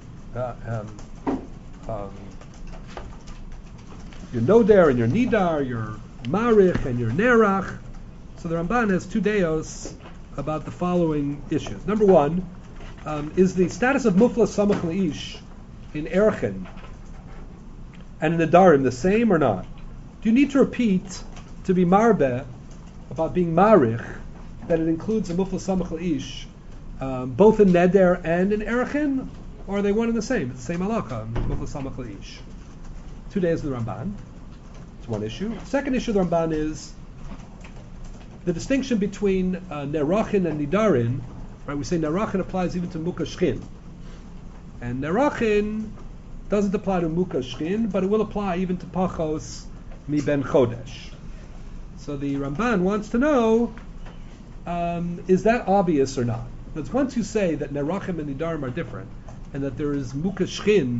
noder and your nidar, your marich and your nerach. So the Ramban has two deos about the following issues. Number one, is the status of mufla samach leish in erchin and in nadarim the same or not? Do you need to repeat to be marbe about being marich that it includes a mufla samach leish both in neder and in erchin, or are they one and the same? It's the same halacha, mufla samach leish. 2 days of the Ramban. It's one issue. Second issue of the Ramban is the distinction between Nerachin and Nidarin, right? We say Nerachin applies even to Mukha Shchin. And Nerachin doesn't apply to Mukha Shchin, but it will apply even to Pachos Mi Ben Chodesh. So the Ramban wants to know, is that obvious or not? Because once you say that Nerachim and Nidarim are different, and that there is Mukha Shchin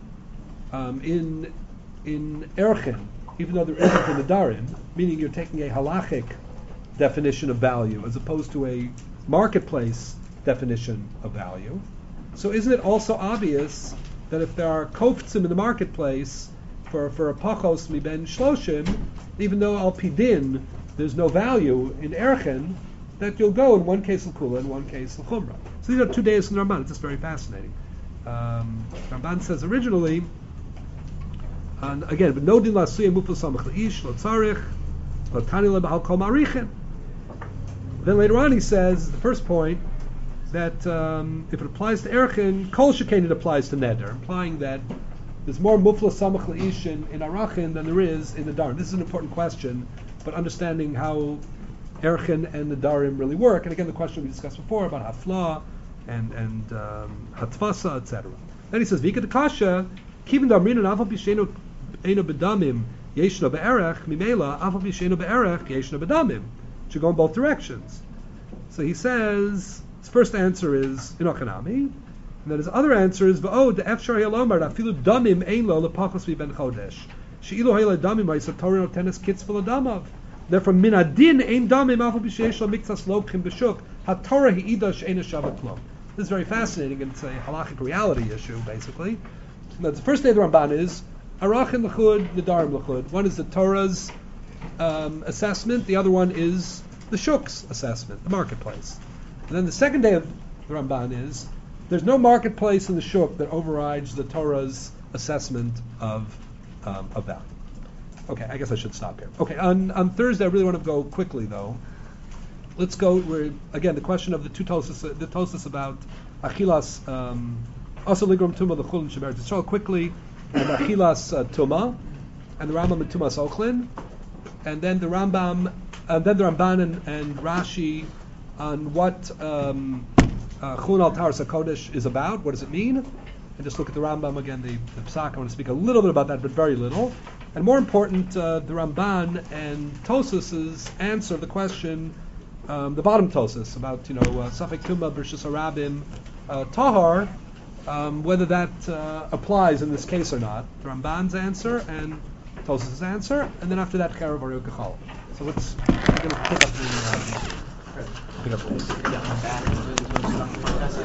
in Erchin, even though there isn't in Nidarim, meaning you're taking a halachic definition of value as opposed to a marketplace definition of value. So isn't it also obvious that if there are koftzim in the marketplace for a pachos mi ben shloshim, even though al pidin there's no value in erchen, that you'll go in one case l'kula, in one case l'chumra. So these are 2 days in the Ramban. It's just very fascinating. Ramban says originally, and again, no din la'asuyah mufla samach le'ish lo tzarich lo tani lebahal kol marichin. Then later on he says the first point that if it applies to erchen, kol shekain it applies to neder, implying that there's more mufla samach le'ish in arachin than there is in the darim. This is an important question, but understanding how erchen and the darim really work, and again the question we discussed before about hafla and hatfasa, etc. Then he says vika dekasha kivin damrin and avol b'sheinu eino bedamim yeshno be'erech mimela avol b'sheinu be'erech yeshno bedamim. Should go in both directions. So he says his first answer is inochanami, and then his other answer is v'od efshar yalomar afilu damim ein lo lepachos mi ben chodesh she'ilu hayla damim ma'isar torah notenes kitzvul adamav. Therefore, min adin ein damim avol b'sheish lo miktas lokim b'shuk haTorah hi'ida she'ena shavat lo. This is very fascinating, and it's a halachic reality issue, basically. Now, the first day of the Ramban is arachin l'chud, nidarim l'chud. One is the Torah's assessment. The other one is the shuk's assessment, the marketplace. And then the second day of the Ramban is there's no marketplace in the shuk that overrides the Torah's assessment of value. Okay, I guess I should stop here. Okay, on Thursday I really want to go quickly though. Let's go again the question of the two Tosas, the Tosas about achilas also ligram tuma the chulin shemer Yisrael quickly, and achilas tuma, and the Rambam and tumas ochlin, and then the Ramban and Rashi on what chulin al taras hakodesh is about. What does it mean? And just look at the Rambam again, the Psak. I want to speak a little bit about that, but very little. And more important, the Ramban and Tosas's answer the question, the bottom Tosus about Safek Tumah versus Harabim Tahar, whether that applies in this case or not. The Ramban's answer and Tosas's answer, and then after that Charav Ariel Kachal. So we're going to pick up the.